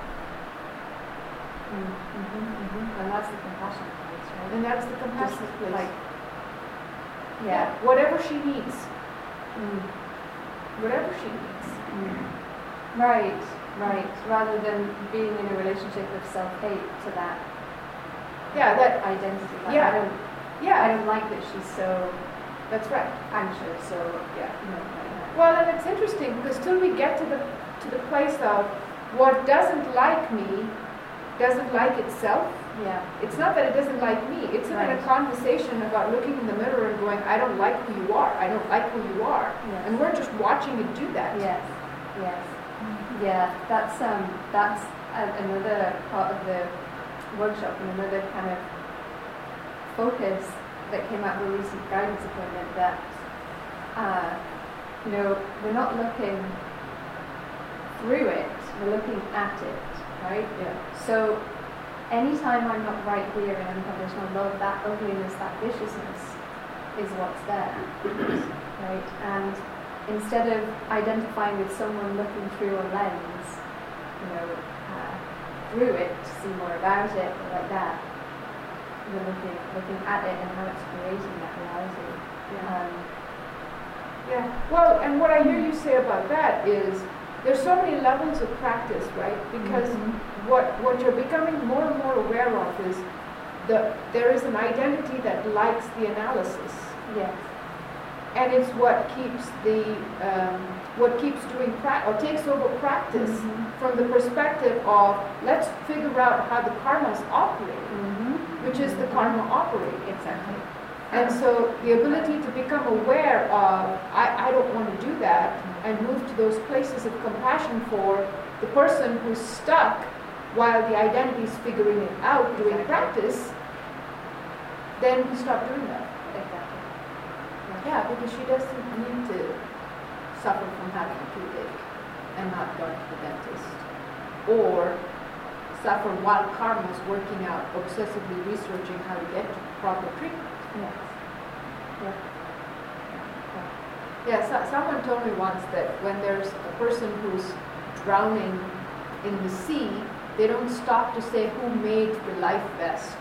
Mm, mhm, mhm. And that's the compassion place, right?
And that's the
Just
compassion place.
like, yeah.
Whatever she needs.
Mm,
Whatever she needs.
mm. Right, right. Rather than being in a relationship of self-hate to that
Yeah, that,
identity. Like,
Yeah.
I don't, I
yeah,
don't like that she's so
that's right.
anxious, so
Yeah.
you know, like that.
Well, and it's interesting because till we get to the to the place of what doesn't like me doesn't like itself.
Yeah.
It's not that it doesn't like me. It's even a
Right.
conversation about looking in the mirror and going, I don't like who you are. I don't like who you are.
Yes.
And we're just watching it do that.
Yes. Yes. Yeah. That's um. That's a, another part of the workshop and another kind of focus that came out of a recent guidance appointment. That uh, you know, we're not looking through it. We're looking at it. Right.
Yeah.
So anytime I'm not right here in unconditional love, that ugliness, that viciousness is what's there, right? And instead of identifying with someone looking through a lens, you know, uh, through it to see more about it, or like that, we're looking, looking at it and how it's creating that reality.
Yeah.
Um,
Yeah. Well, and what I hear you say about that is there's so many levels of practice, right? Because
Mm-hmm.
what what you're becoming more and more aware of is the there is an identity that likes the analysis,
Yes.
and it's what keeps the um, what keeps doing pra- or takes over practice
Mhm.
from the perspective of let's figure out how the karmas operate,
Mm-hmm.
which is the karma operating.
Exactly.
And so the ability to become aware of, I, I don't want to do that, and move to those places of compassion for the person who's stuck while the identity is figuring it out, doing
Exactly.
practice, then we stop doing that.
Exactly.
Yeah, because she doesn't need to suffer from having a toothache and not going to the dentist. Or suffer while karma is working out, obsessively researching how to get to proper treatment.
Yes. Yeah.
Yeah, so, someone told me once that when there's a person who's drowning in the sea, they don't stop to say who made the life vest.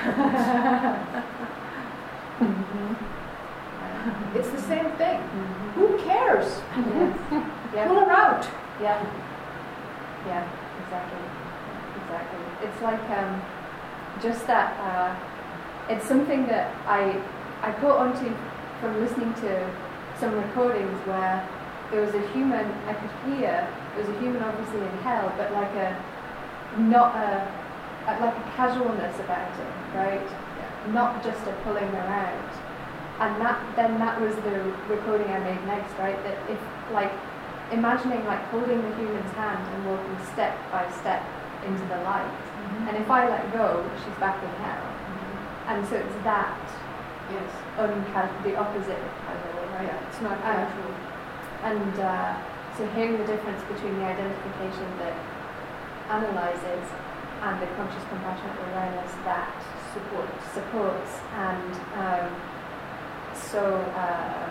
It's the same thing. Who cares?
Yes. Yeah.
Pull her out.
Yeah. Yeah. Exactly. Exactly. It's like um, just that. Uh, it's something that I I caught onto from listening to some recordings where there was a human. I could hear there was a human obviously in hell, but like a not a, a like a casualness about it, right? Not just a pulling her out. And that then that was the recording I made next, right? That if like imagining like holding the human's hand and walking step by step into the light.
Mm-hmm.
And if I let go, she's back in hell. And so it's that
Yes.
uncasual, the opposite of casual, right?
Yeah, it's not
Uh,
casual.
And uh, so hearing the difference between the identification that analyzes and the conscious compassionate awareness that supports, supports and um, so um,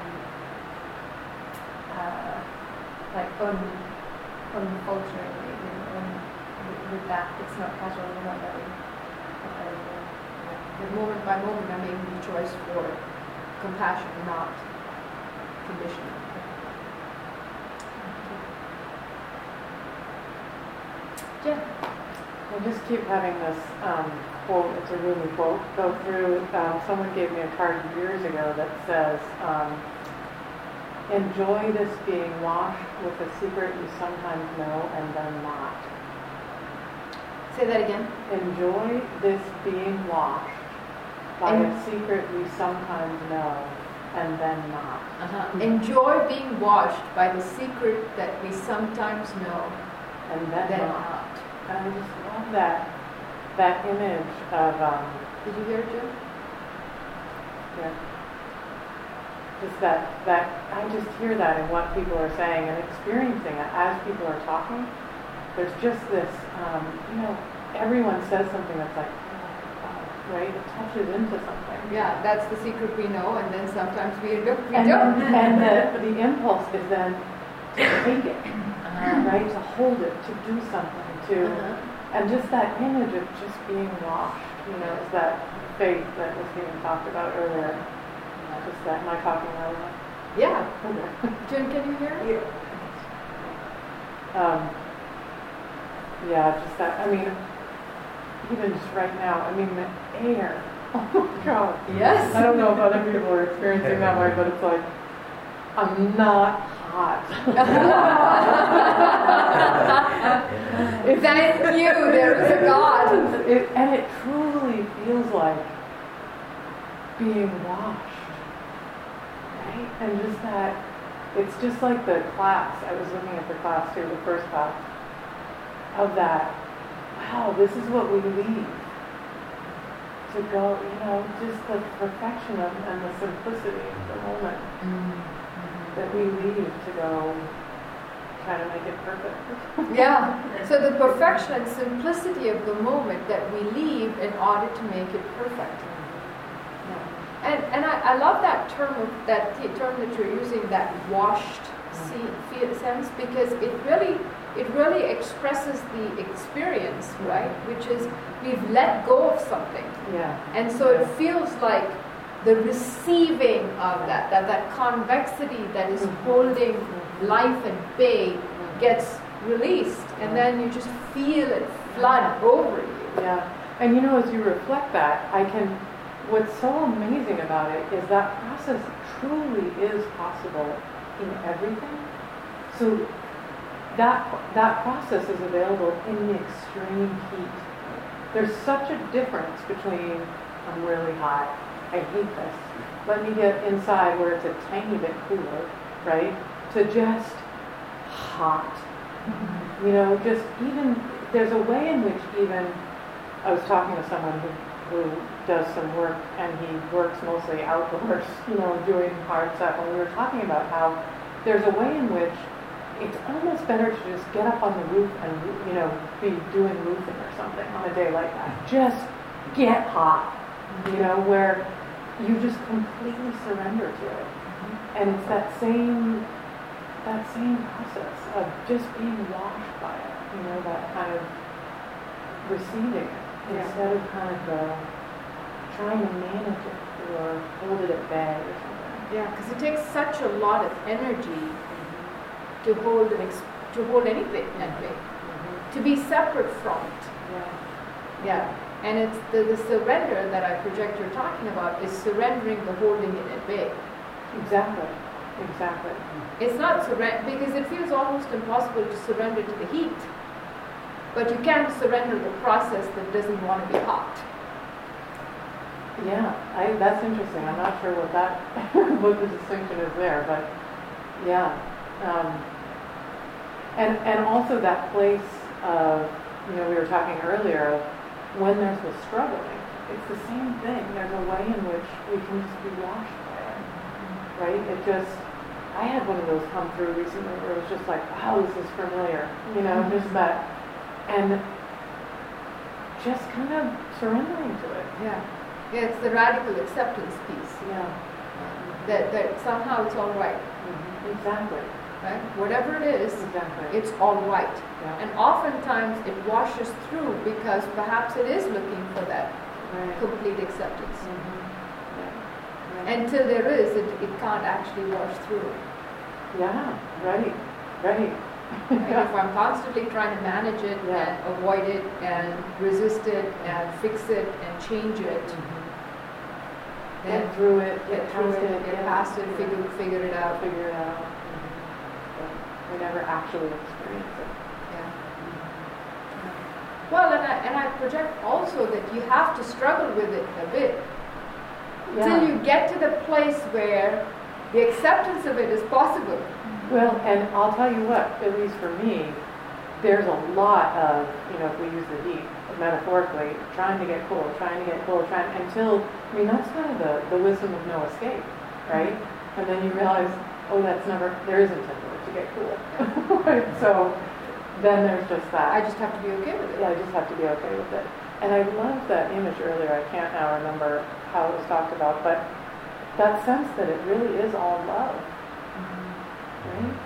uh, like un, unfalteringly, you know, un, with, with that, it's not casual, you're not very, not very
And moment by moment, I'm making the choice for compassion, not conditioning. Jen.
I just keep having this um, quote, it's a Rumi quote, go through. Um, someone gave me a card years ago that says, um, enjoy this being washed with a secret you sometimes know and then not.
Say that again.
Enjoy this being washed by
En-
a secret we sometimes know and then not.
Uh-huh. Enjoy being washed by the secret that we sometimes know,
And then,
then
not.
not.
And I just love that, that image of, um,
Did you hear it, Jim?
yeah, just that, that, I just hear that in what people are saying and experiencing it as people are talking. There's just this, um, you know, everyone says something that's like, oh, God, right? It touches into something.
Yeah, that's the secret we know, and then sometimes we don't. We
And,
don't.
and the, the impulse is then to take it, right? To hold it, to do something, to,
Uh-huh.
and just that image of just being washed, you know, is that faith that was being talked about earlier. Just that, am I talking loud enough?
Yeah.
Okay.
Jim, can you hear it?
Um, yeah, just that, I mean, even just right now, I mean, the air, oh my God.
Yes.
I don't know if other people are experiencing that way, but it's like, I'm not hot.
If Thank you, there is a God.
It, and it truly feels like being washed, right? And just that, it's just like the class, I was looking at the class too, the first class, of that, wow, this is what we leave to go, you know, just the perfection of, and the simplicity of the moment that we leave to go try to make it perfect.
Yeah. So the perfection and simplicity of the moment that we leave in order to make it perfect. Yeah. And and I, I love that term of that t- term that you're using, that washed see, feel sense, because it really it really expresses the experience, right? Which is we've let go of something.
Yeah.
And so it feels like the receiving of that, that, that convexity that is holding life at bay gets released, and then you just feel it flood over you.
Yeah. And you know, as you reflect that, I can, what's so amazing about it is that process truly is possible in everything. So that, that process is available in the extreme heat. There's such a difference between, I'm really hot, I hate this, let me get inside where it's a tiny bit cooler, right? To just hot. You know, just even, there's a way in which even, I was talking to someone who, who does some work, and he works mostly outdoors, you know, doing hard stuff, and we were talking about how there's a way in which it's almost better to just get up on the roof and, you know, be doing roofing or something on a day like that. Just get hot, you know, where you just completely surrender to it. And it's that same, that same process of just being washed by it, you know, that kind of receiving it, yeah. Instead of kind of uh, trying to manage it or hold it at bay or something.
Yeah, because it takes such a lot of energy to hold an ex- to hold anything at bay, mm-hmm. to be separate from it.
Yeah.
Yeah. And it's the, the surrender that I project you're talking about is surrendering the holding it at bay.
Exactly. Exactly.
It's not surrender because it feels almost impossible to surrender to the heat. But you can't surrender the process that doesn't want to be hot.
Yeah, I, that's interesting. I'm not sure what that what the distinction is there, but yeah. Um, and and also that place of, you know, we were talking earlier of when there's the struggling, it's the same thing. There's a way in which we can just be washed by it, right? It just, I had one of those come through recently where it was just like, wow, this is familiar, you know, mm-hmm. just that, and just kind of surrendering to it.
Yeah, yeah, it's the radical acceptance piece.
Yeah,
that that somehow it's all right.
Mm-hmm. Exactly.
Right? Whatever it is,
exactly.
It's all right.
Yeah.
And oftentimes it washes through because perhaps it is looking for that
right.
complete acceptance.
Mm-hmm. Yeah. Right.
Until there is, it, it can't actually wash through.
Yeah, right, right.
And if I'm constantly trying to manage it
yeah.
and avoid it and resist it and fix it and change it,
mm-hmm. get through it,
get,
get
through
past
it,
it,
get past it, figure, figure it out.
Figure it out. We never actually experience it.
Yeah. Well, and I, and I project also that you have to struggle with it a bit
yeah.
till you get to the place where the acceptance of it is possible.
Well, and I'll tell you what, at least for me, there's a lot of, you know, if we use the heat metaphorically, trying to get cool, trying to get cool, trying until, I mean, that's kind of the, the wisdom of no escape, right? Mm-hmm. And then you realize, oh, that's never, there isn't a to get cool. Right? So then there's just that.
I just have to be okay with it.
Yeah, I just have to be okay with it. And I loved that image earlier. I can't now remember how it was talked about, but that sense that it really is all love. Mm-hmm. Right?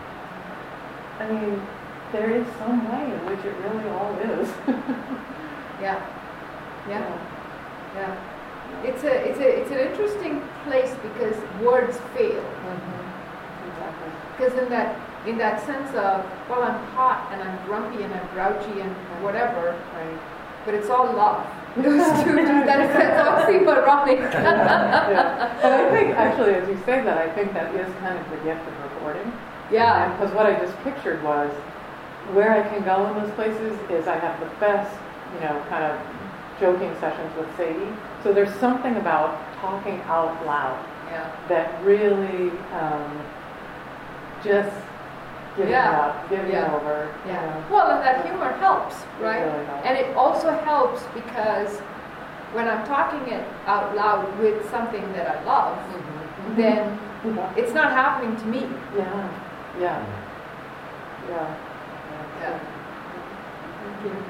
I mean, there is some way in which it really all is.
yeah. Yeah. Yeah. It's a it's a it's an interesting place because words fail.
Mm-hmm. Exactly.
Because in that in that sense of, well, I'm hot and I'm grumpy and I'm grouchy and whatever,
right.
But it's all love. Those two, that is, that's oxymoronic.
Yeah. And I think, actually, as you say that, I think that is kind of the gift of recording.
Yeah.
Because what I just pictured was, where I can go in those places is I have the best, you know, kind of joking sessions with Sadie. So there's something about talking out loud
yeah.
that really um, just giving
yeah.
up, giving
yeah.
over.
Yeah.
You know.
Well, and that humor helps, right?
It really helps.
And it also helps because when I'm talking it out loud with something that I love, mm-hmm. then
yeah.
it's not happening to me.
Yeah. Yeah. Yeah.
Yeah. Thank you.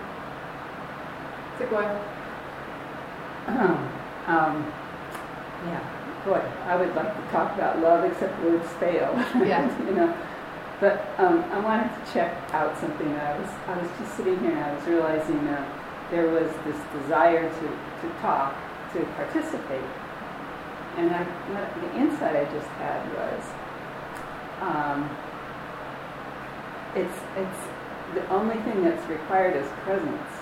So go ahead.
um, yeah. Boy, I would like to talk about love, except words fail.
Yeah.
You know. But um, I wanted to check out something. I was I was just sitting here and I was realizing uh, there was this desire to, to talk, to participate. And I, what, the insight I just had was, um, it's it's the only thing that's required is presence.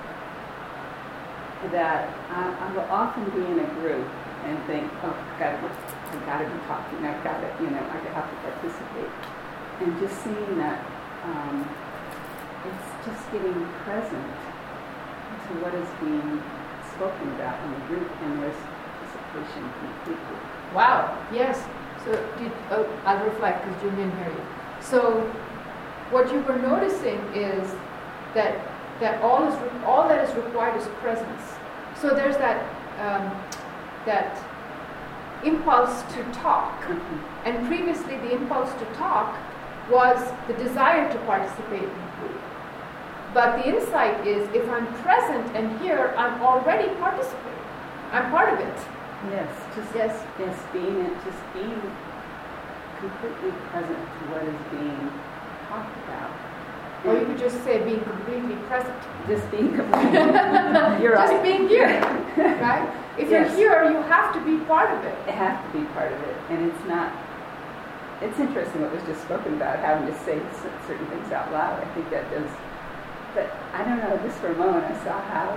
That I, I will often be in a group and think, oh, I've got to, I've got to be talking, I've got to, you know, I have to participate, and just seeing that um, it's just getting present to what is being spoken about in the group, and there's participation completely.
Wow, yes. So did, oh, I'll reflect because June didn't hear you. So what you were noticing is that that all is re- all that is required is presence. So there's that um, that impulse to talk,
Mm-hmm.
and previously the impulse to talk was the desire to participate in the group. But the insight is, if I'm present and here, I'm already participating. I'm part of it.
Yes, just
Yes.
yes, being it, just being completely present to what is being talked about.
Or you could just say being completely present.
Just being completely. You're
Just
right.
being here, right? If
Yes.
you're here, you have to be part of it.
It has to be part of it, and it's not. It's interesting what was just spoken about, having to say c- certain things out loud. I think that does. But I don't know. Just for a moment, I saw how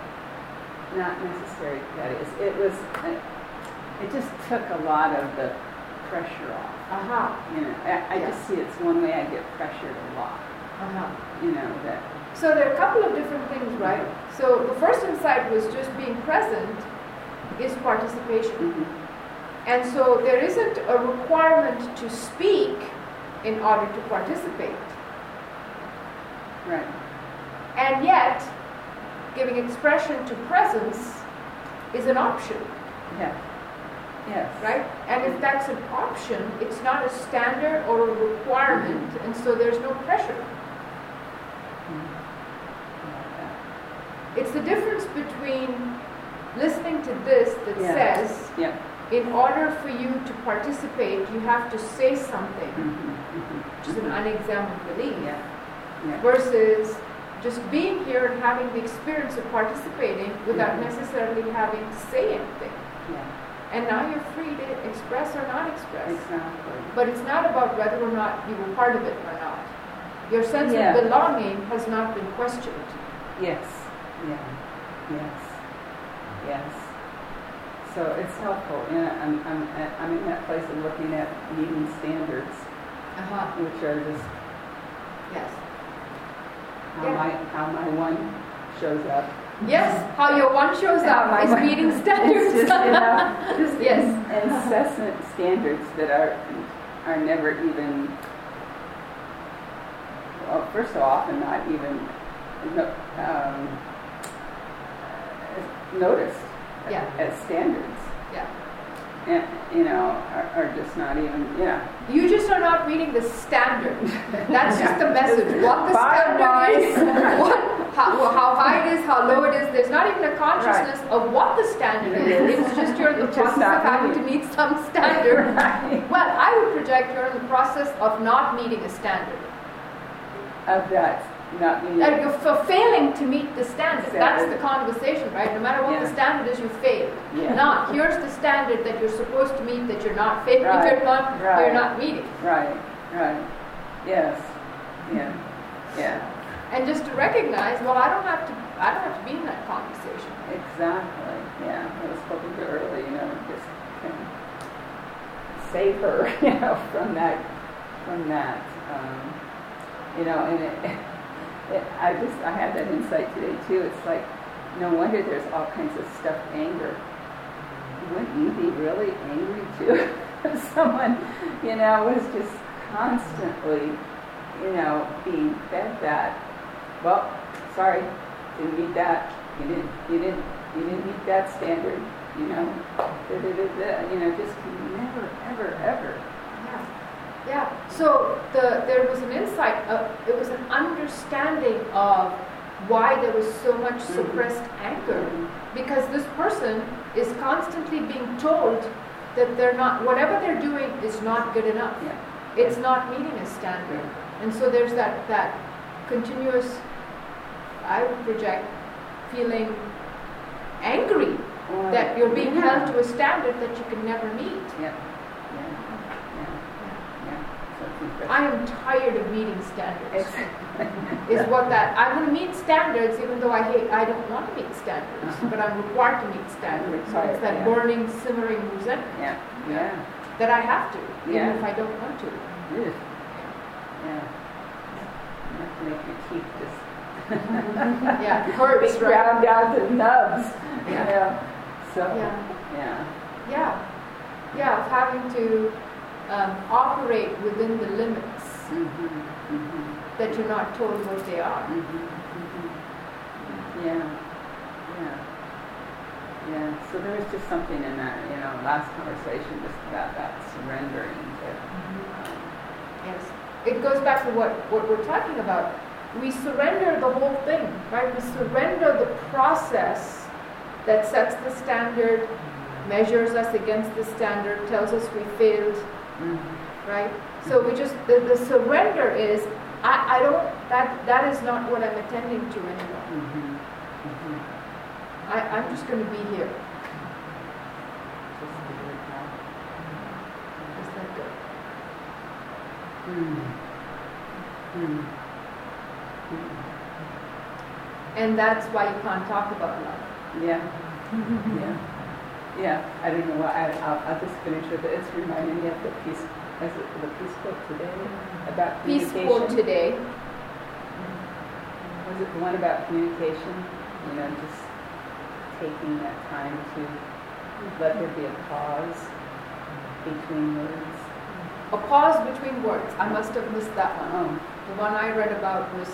not necessary that is. It was. It just took a lot of the pressure off.
Uh-huh.
You know, I, I
Yes.
just see it's one way I get pressured a lot.
Uh-huh.
You know that.
So there are a couple of different things, right? So the first insight was just being present is participation.
Mm-hmm.
And so there isn't a requirement to speak in order to participate.
Right.
And yet, giving expression to presence is an option,
Yeah. Yes.
right? And if that's an option, it's not a standard or a requirement, and so there's no pressure.
Mm-hmm. I like that.
It's the difference between listening to this that
Yeah.
says,
Yeah.
in order for you to participate, you have to say something,
Mm-hmm. Mm-hmm.
which is an unexamined belief,
Yeah. Yeah.
versus just being here and having the experience of participating without
Mhm.
necessarily having to say anything.
Yeah.
And now you're free to express or not express.
Exactly.
But it's not about whether or not you were part of it or not. Your sense
Yeah.
of belonging has not been questioned.
Yes. Yeah. Yes. Yes. So it's helpful. Yeah, I'm, I'm, I'm in that place of looking at meeting standards,
Uh-huh.
which are just
Yes.
how
Yeah.
my how my one shows up.
Yes, how your one shows
How
up
my
is
one-
meeting standards.
It's just, you know, just
Yes.
incessant standards that are are never even. Well, first of all, often not even no, um, noticed
Yeah.
as standards.
Yeah.
And, you know, are, are just not even, yeah.
You just are not reading the standard. That's just the message. What the
Bottom
standard is,
line.
what, how, how high it is, how low it is. There's not even a consciousness of what the standard is. It's just you're in the
It's just
process
not
of having to
meeting.
meet some standard.
Right.
Well, I would project you're in the process of not meeting a standard.
Of that, not meaning.
Like you're for failing to meet the standard. That's
Standard.
the conversation, right? No matter what the
Yeah.
standard is, you failed.
Yeah.
Not here's the standard that you're supposed to meet that you're not failing. If
Right.
you're not,
Right.
you're not meeting.
Right, right. Yes. Yeah. Yeah.
And just to recognize, well, I don't have to. I don't have to be in that conversation.
Exactly. Yeah. I was spoken to early, you know, just kind of save her, you know, from that, from that. Um, you know, and it, it, I just, I had that insight today too. It's like, no wonder there's all kinds of stuffed anger. Wouldn't you be really angry too if someone, you know, was just constantly, you know, being fed that? Well, sorry, didn't meet that. You didn't, you didn't, you didn't meet that standard. You know, da, da, da, da, you know, just never, ever, ever.
Yeah. Yeah. So the there was an insight. Of, it was an understanding of why there was so much suppressed anger, because this person is constantly being told that they're not, whatever they're doing is not good enough.
Yeah.
It's not meeting a standard, and so there's that that continuous. I would project feeling angry
Well,
that you're being
yeah.
held to a standard that you can never meet.
Yeah. Yeah. Yeah. Yeah. So it's
I am tired of meeting standards. Is what that I'm going to meet standards, even though I hate. I don't want to meet standards,
Uh-huh.
but I'm required to meet standards. So
Required,
it's that
yeah.
burning, simmering resentment
Yeah, yeah,
that I have to, even
Yeah.
if I don't want to.
Ugh. Yeah. Enough to make your teeth just
Yeah, it hurts,
be
right?
ground down to nubs. you
Yeah.
know. So,
Yeah.
yeah.
Yeah, yeah, of having to um, operate within the limits
Mhm, mhm,
that you're not told what they are.
mhm, mhm. Yeah, yeah, yeah. So there was just something in that, you know, last conversation just about that surrendering to. Um,
Yes, it goes back to what, what we're talking about. We surrender the whole thing, right? We surrender the process that sets the standard, measures us against the standard, tells us we failed,
mhm.
right? So we just, the, the surrender is, I, I don't, that, that is not what I'm attending to anymore.
Mhm, mhm.
I, I'm just going to be here.
Just the good now.
Just let go.
Mm. Mm. Mm.
And that's why you can't talk about love.
Yeah. Yeah. Yeah. I don't know why. I, I'll, I'll just finish with it. It's reminding me of the peace, is it the peace quote today about
Peace
communication.
quote today.
Was it the one about communication? You know, just taking that time to let there be a pause between words.
A pause between words. I must have missed that one.
Oh.
The one I read about was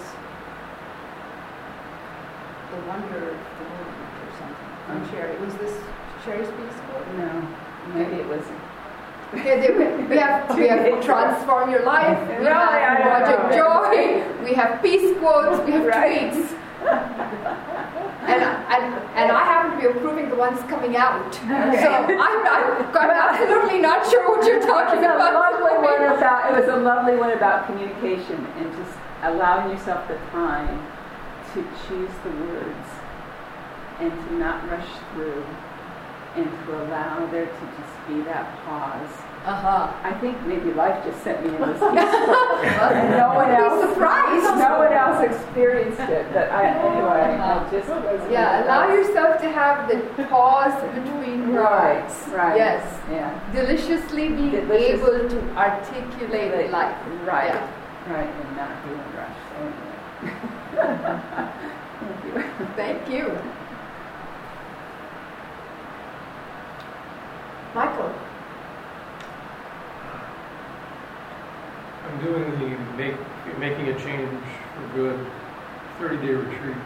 The Wonder of the Moment or something. From
Oh.
Sherry. Was this Sherry's peace quote?
No. Maybe it was.
Okay, they, we have we have Transform Your Life, we
No,
have
yeah, yeah,
Project
yeah.
Joy, we have peace quotes, we have
Right.
tweets. And, and, and I happen to be approving the ones coming out. So I'm, I'm, I'm absolutely not sure what you're talking
It was a
about.
lovely one about. It was a lovely one about communication and just allowing yourself the time to choose the words and to not rush through and to allow there to just be that pause.
Uh-huh.
I think maybe life just sent me in this peaceful, and no one
You'd be
else.
surprised.
No one else experienced it. But I, anyway, I just was.
Yeah, allow yourself to have the pause between
Right,
words.
right.
Yes.
Yeah.
Deliciously being
Delicious.
able to articulate life.
Right.
Yeah.
Right, and not be in a rush. So anyway. Thank you.
Thank you. Michael.
I'm doing the make, Making a Change for Good thirty-day retreat,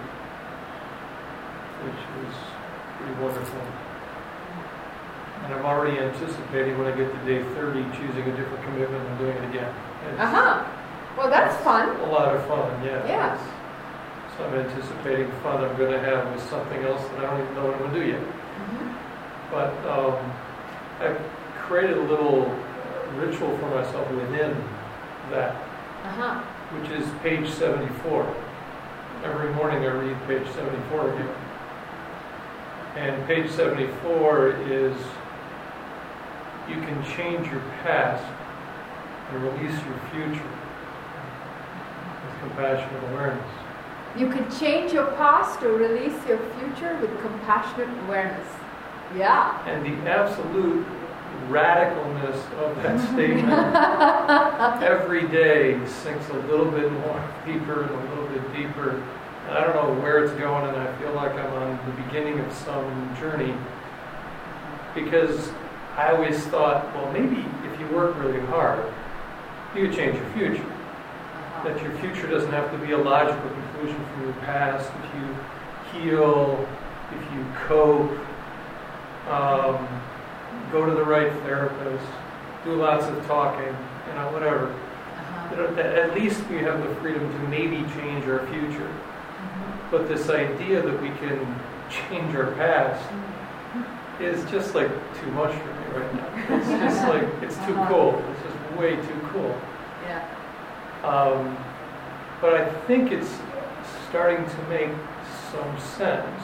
which is pretty wonderful. And I'm already anticipating when I get to day thirty, choosing a different commitment and doing it again. It's
Uh-huh. Well, that's fun.
a lot of fun, yeah.
Yeah.
It's- So I'm anticipating fun I'm going to have with something else that I don't even know what I'm going to do yet.
Mhm.
But um, I've created a little ritual for myself within that,
Uh-huh.
which is page seventy-four. Every morning I read page seventy-four again. And page seventy-four is, you can change your past and release your future with compassionate awareness.
You can change your past or release your future with compassionate awareness. Yeah.
And the absolute radicalness of that statement every day sinks a little bit more deeper and a little bit deeper. And I don't know where it's going, and I feel like I'm on the beginning of some journey, because I always thought, well, maybe if you work really hard, you could change your future. That your future doesn't have to be a logical conclusion from your past. If you heal, if you cope, um, go to the right therapist, do lots of talking, you know, whatever.
Uh-huh.
You know, that at least we have the freedom to maybe change our future.
Mhm.
But this idea that we can change our past is just like too much for me right now. It's just like, it's too
Uh-huh.
cool. It's just way too cool.
Yeah.
Um, but I think it's starting to make some sense,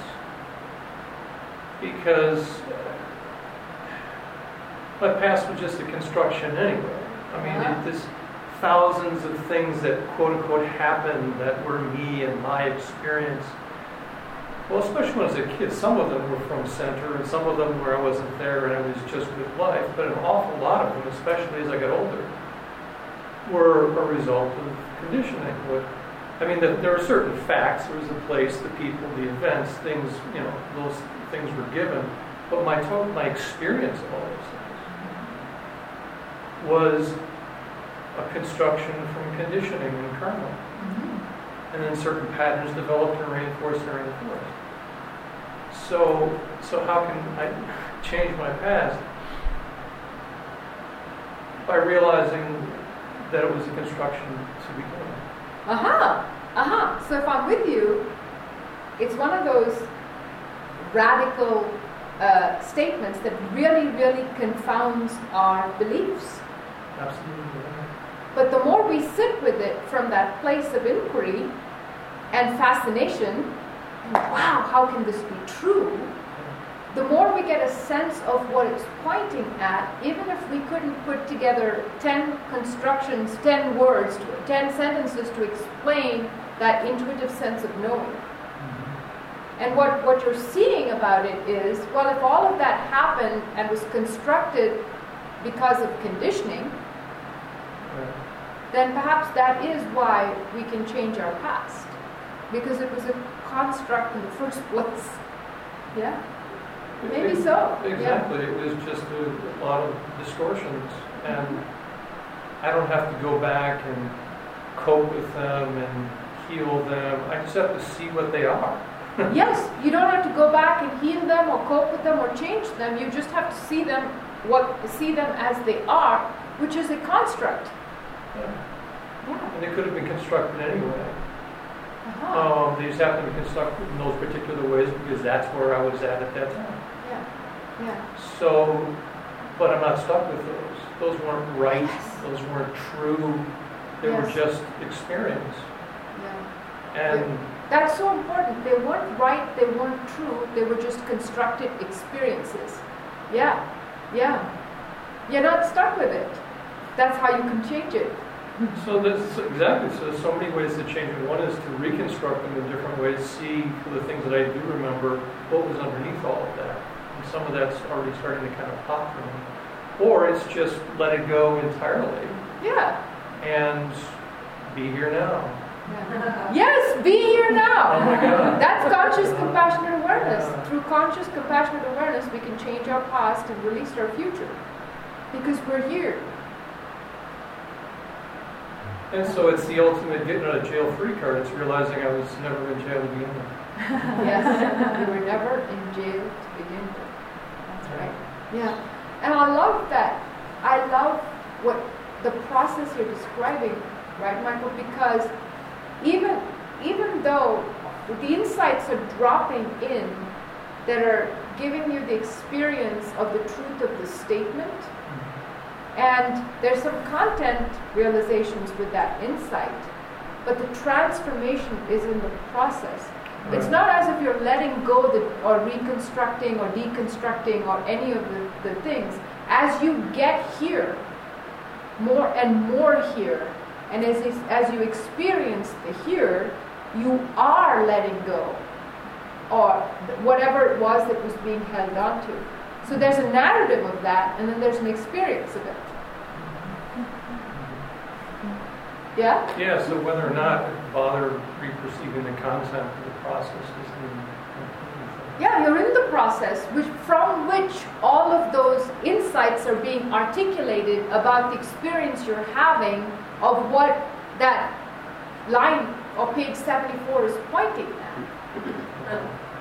because my past was just a construction anyway. I mean,
Uh-huh.
it, this thousands of things that quote unquote happened that were me and my experience. Well, especially when I was a kid, some of them were from center, and some of them where I wasn't there and I was just with life, but an awful lot of them, especially as I got older, were a result of conditioning. What, I mean, the, there are certain facts. There was the place, the people, the events, things, you know, those things were given. But my total, my experience of all those things was a construction from conditioning and karma. Mm-hmm. And then certain patterns developed and reinforced and reinforced. So, so how can I change my past? By realizing that it was a construction to begin with.
Aha, aha. So if I'm with you, it's one of those radical uh, statements that really, really confounds our beliefs.
Absolutely.
But the more we sit with it from that place of inquiry and fascination, and wow, how can this be true? The more we get a sense of what it's pointing at, even if we couldn't put together ten constructions, ten words, ten sentences to explain that intuitive sense of knowing. Mm-hmm. And what, what you're seeing about it is, well, if all of that happened and was constructed because of conditioning, then perhaps that is why we can change our past. Because it was a construct in the first place. Yeah? Maybe
it,
so.
Exactly.
Yeah.
It was just a, a lot of distortions. And I don't have to go back and cope with them and heal them. I just have to see what they are.
Yes, you don't have to go back and heal them or cope with them or change them. You just have to see them what see them as they are, which is a construct.
Yeah.
Yeah.
And they could have been constructed anyway.
Uh-huh.
Um, they just happened to be constructed in those particular ways because that's where I was at at that time.
Yeah. Yeah.
So, but I'm not stuck with those. Those weren't right.
Yes.
Those weren't true. They
Yes.
were just experience.
Yeah.
And
Yeah. That's so important. They weren't right, they weren't true, they were just constructed experiences. Yeah. Yeah. You're not stuck with it. That's how you can change it.
so that's exactly. So there's so many ways to change it. One is to reconstruct them in different ways, see for the things that I do remember what was underneath all of that. And some of that's already starting to kind of pop for me. Or it's just let it go entirely.
Yeah.
And be here now.
Yeah. Yes, be here now.
Oh my God.
That's conscious compassionate awareness.
Yeah.
Through conscious compassionate awareness, we can change our past and release our future. Because we're here.
And so it's the ultimate getting out of jail free card. It's realizing I was never in jail to begin with.
Yes, you were never in jail to begin with. That's right. Yeah. And I love that. I love what the process you're describing, right, Michael? Because even even though the insights are dropping in that are giving you the experience of the truth of the statement, and there's some content realizations with that insight, but the transformation is in the process. Right. It's not as if you're letting go the, or reconstructing or deconstructing or any of the, the things. As you get here, more and more here, and as, as you experience the here, you are letting go, or whatever it was that was being held on to. So there's a narrative of that, and then there's an experience of it. Yeah?
Yeah, so whether or not bother re-perceiving the content of the process is the
Yeah, you're in the process, which from which all of those insights are being articulated about the experience you're having of what that line or page seventy-four is pointing at.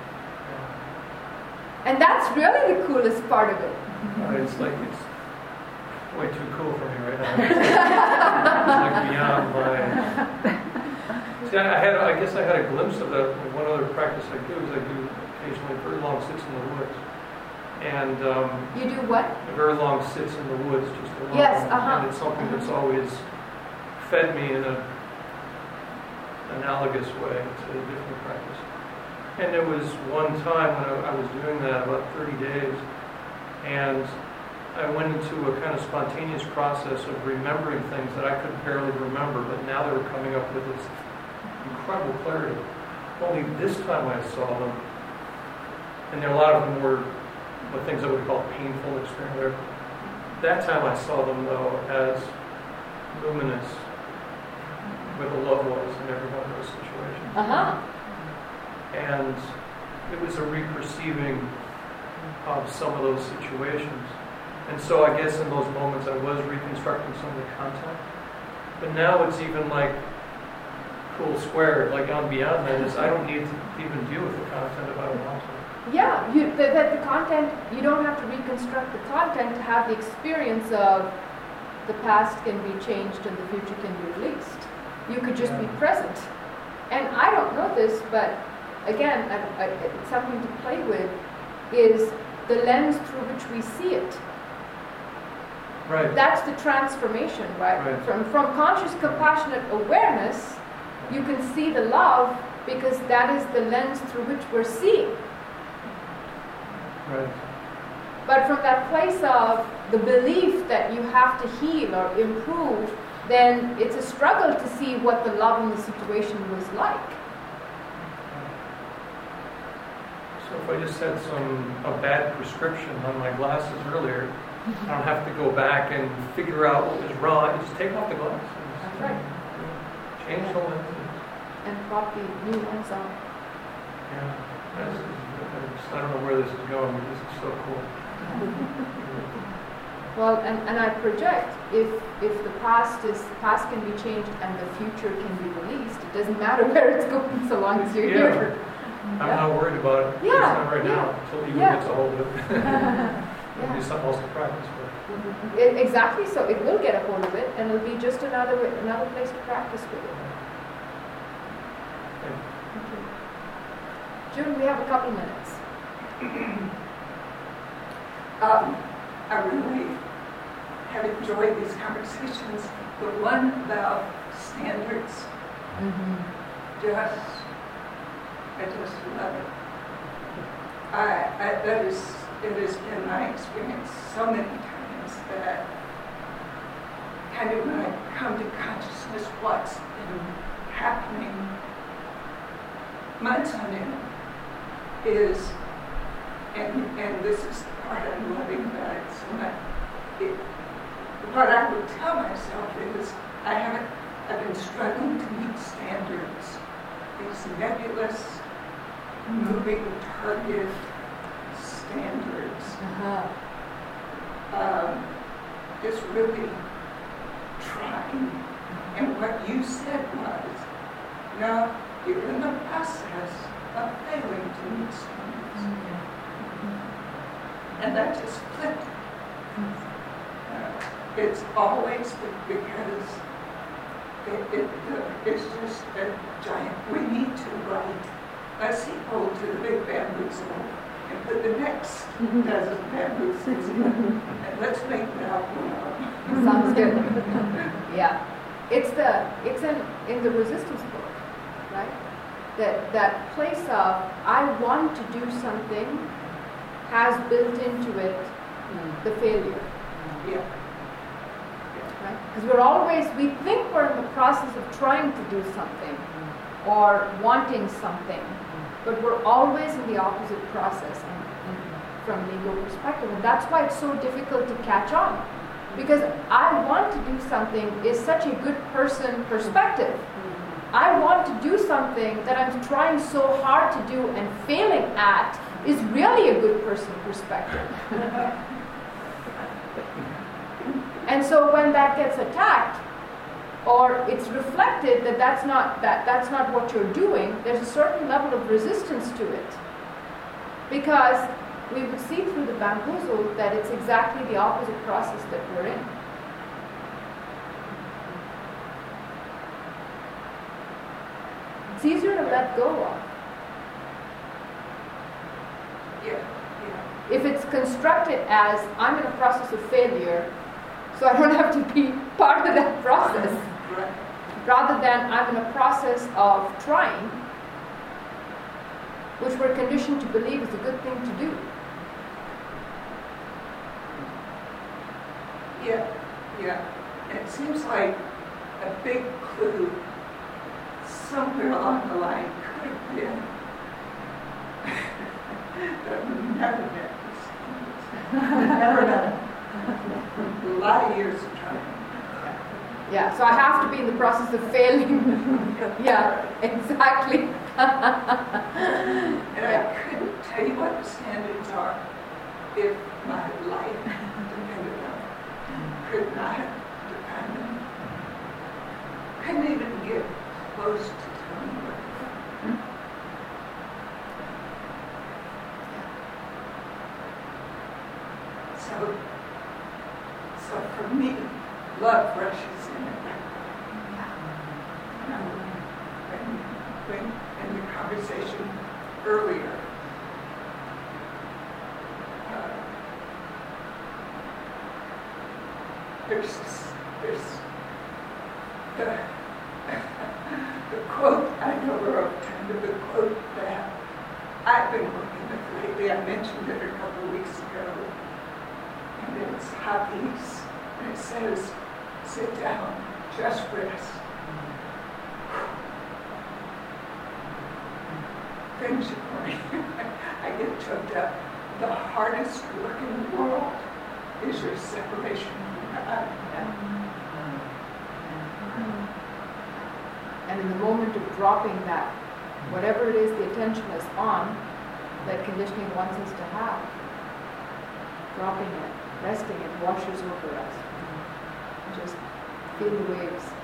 And that's really the coolest part of it.
Uh, it's like it's way too cool for me right now. It's like beyond my. See, I had, I guess, I had a glimpse of that. One other practice I do is I do occasionally very long sits in the woods, and um,
you do what?
A very long sits in the woods, just alone.
Yes, uh-huh.
And it's something that's always fed me in a analogous way to a different practice. And there was one time when I, I was doing that, about thirty days, and I went into a kind of spontaneous process of remembering things that I could barely remember, but now they were coming up with this incredible clarity. Only this time I saw them, and there, a lot of them were the things that we call painful experiences. That time I saw them, though, as luminous, where the love was in every one of those situations.
Uh-huh.
And it was a re-perceiving of some of those situations. And so I guess in those moments I was reconstructing some of the content. But now it's even like cool squared, like on beyond that is I don't need to even deal with the content if I don't want to.
Yeah, you, the, the, the content, you don't have to reconstruct the content to have the experience of the past can be changed and the future can be released. You could just be present. And I don't know this, but again, I, I, it's something to play with, is the lens through which we see it.
Right.
That's the transformation, right?
Right.
From, from conscious, compassionate awareness, you can see the love because that is the lens through which we're seeing.
Right.
But from that place of the belief that you have to heal or improve, then it's a struggle to see what the love in the situation was like.
So if I just had some a bad prescription on my glasses earlier, I don't have to go back and figure out what was wrong. I just take off the glasses.
That's right.
Change the lenses.
And pop the new lens on.
Yeah. That's, I don't know where this is going, but this is so cool.
Well, and, and I project if if the past is past can be changed and the future can be released, it doesn't matter where it's going so long as you're
Yeah.
here.
I'm
Yeah.
not worried about it.
Yeah,
It's not right
yeah,
now until Ego
yeah.
gets a hold of it. It'll
Yeah.
be something else to practice with.
It, exactly so. It will get a hold of it, and it'll be just another way- another place to practice with it.
Thank
Thank you. June, we have a couple minutes.
Um, I really have enjoyed these conversations. The one about standards,
Mm-hmm.
just, I just love it. I, I, that is, it has been my experience so many times that kind of when I come to consciousness what's been happening months on end is, and, and this is the part I'm loving about it so much, it, what I would tell myself is I haven't, I've been struggling to meet standards, these nebulous, moving target standards.
Uh-huh.
Um, is really trying. And what you said was, no, you're in the process of failing to meet standards. And that just flipped. Uh, it's always be- because it, it, uh, it's just a giant, we need to write a sequel to the Big Bamboozle and put the next dozen bamboozles in, and let's make that one.
Sounds good. Yeah. It's the it's in in the resistance book, right? That that place of I want to do something has built into it the failure.
Yeah.
Right? Because we're always, we think we're in the process of trying to do something or wanting something, but we're always in the opposite process and, and from the ego perspective. And that's why it's so difficult to catch on. Because I want to do something is such a good person perspective. I want to do something that I'm trying so hard to do and failing at is really a good person perspective. And so when that gets attacked, or it's reflected that that's not that that's not what you're doing, there's a certain level of resistance to it. Because we would see through the bamboozle that it's exactly the opposite process that we're in. It's easier to let go of.
Yeah, yeah.
If it's constructed as I'm in a process of failure, so I don't have to be part of that process,
Right.
rather than I'm in a process of trying, which we're conditioned to believe is a good thing to do.
Yeah, and it seems like a big clue somewhere along the line could have been that we never met these students. Never met them. A lot of years of trying.
Yeah, so I have to be in the process of failing. Yeah, exactly.
And I couldn't tell you what the standards are if my life depended on it. Could not depend on it. Couldn't even get close to telling what they were. So, so for me, love rushes in. Um, when, when in the conversation earlier, uh, there's this, there's the, the quote, I know we're over time, but the quote that I've been working with lately, I mentioned it a couple of weeks ago, and it's Hafiz, and it says, sit down, just rest. Finish it for me. I get choked up. The hardest work in the world is your separation from God.
And in the moment of dropping that, whatever it is the attention is on, that conditioning wants us to have, dropping it, resting it, washes over us. Just feel the waves.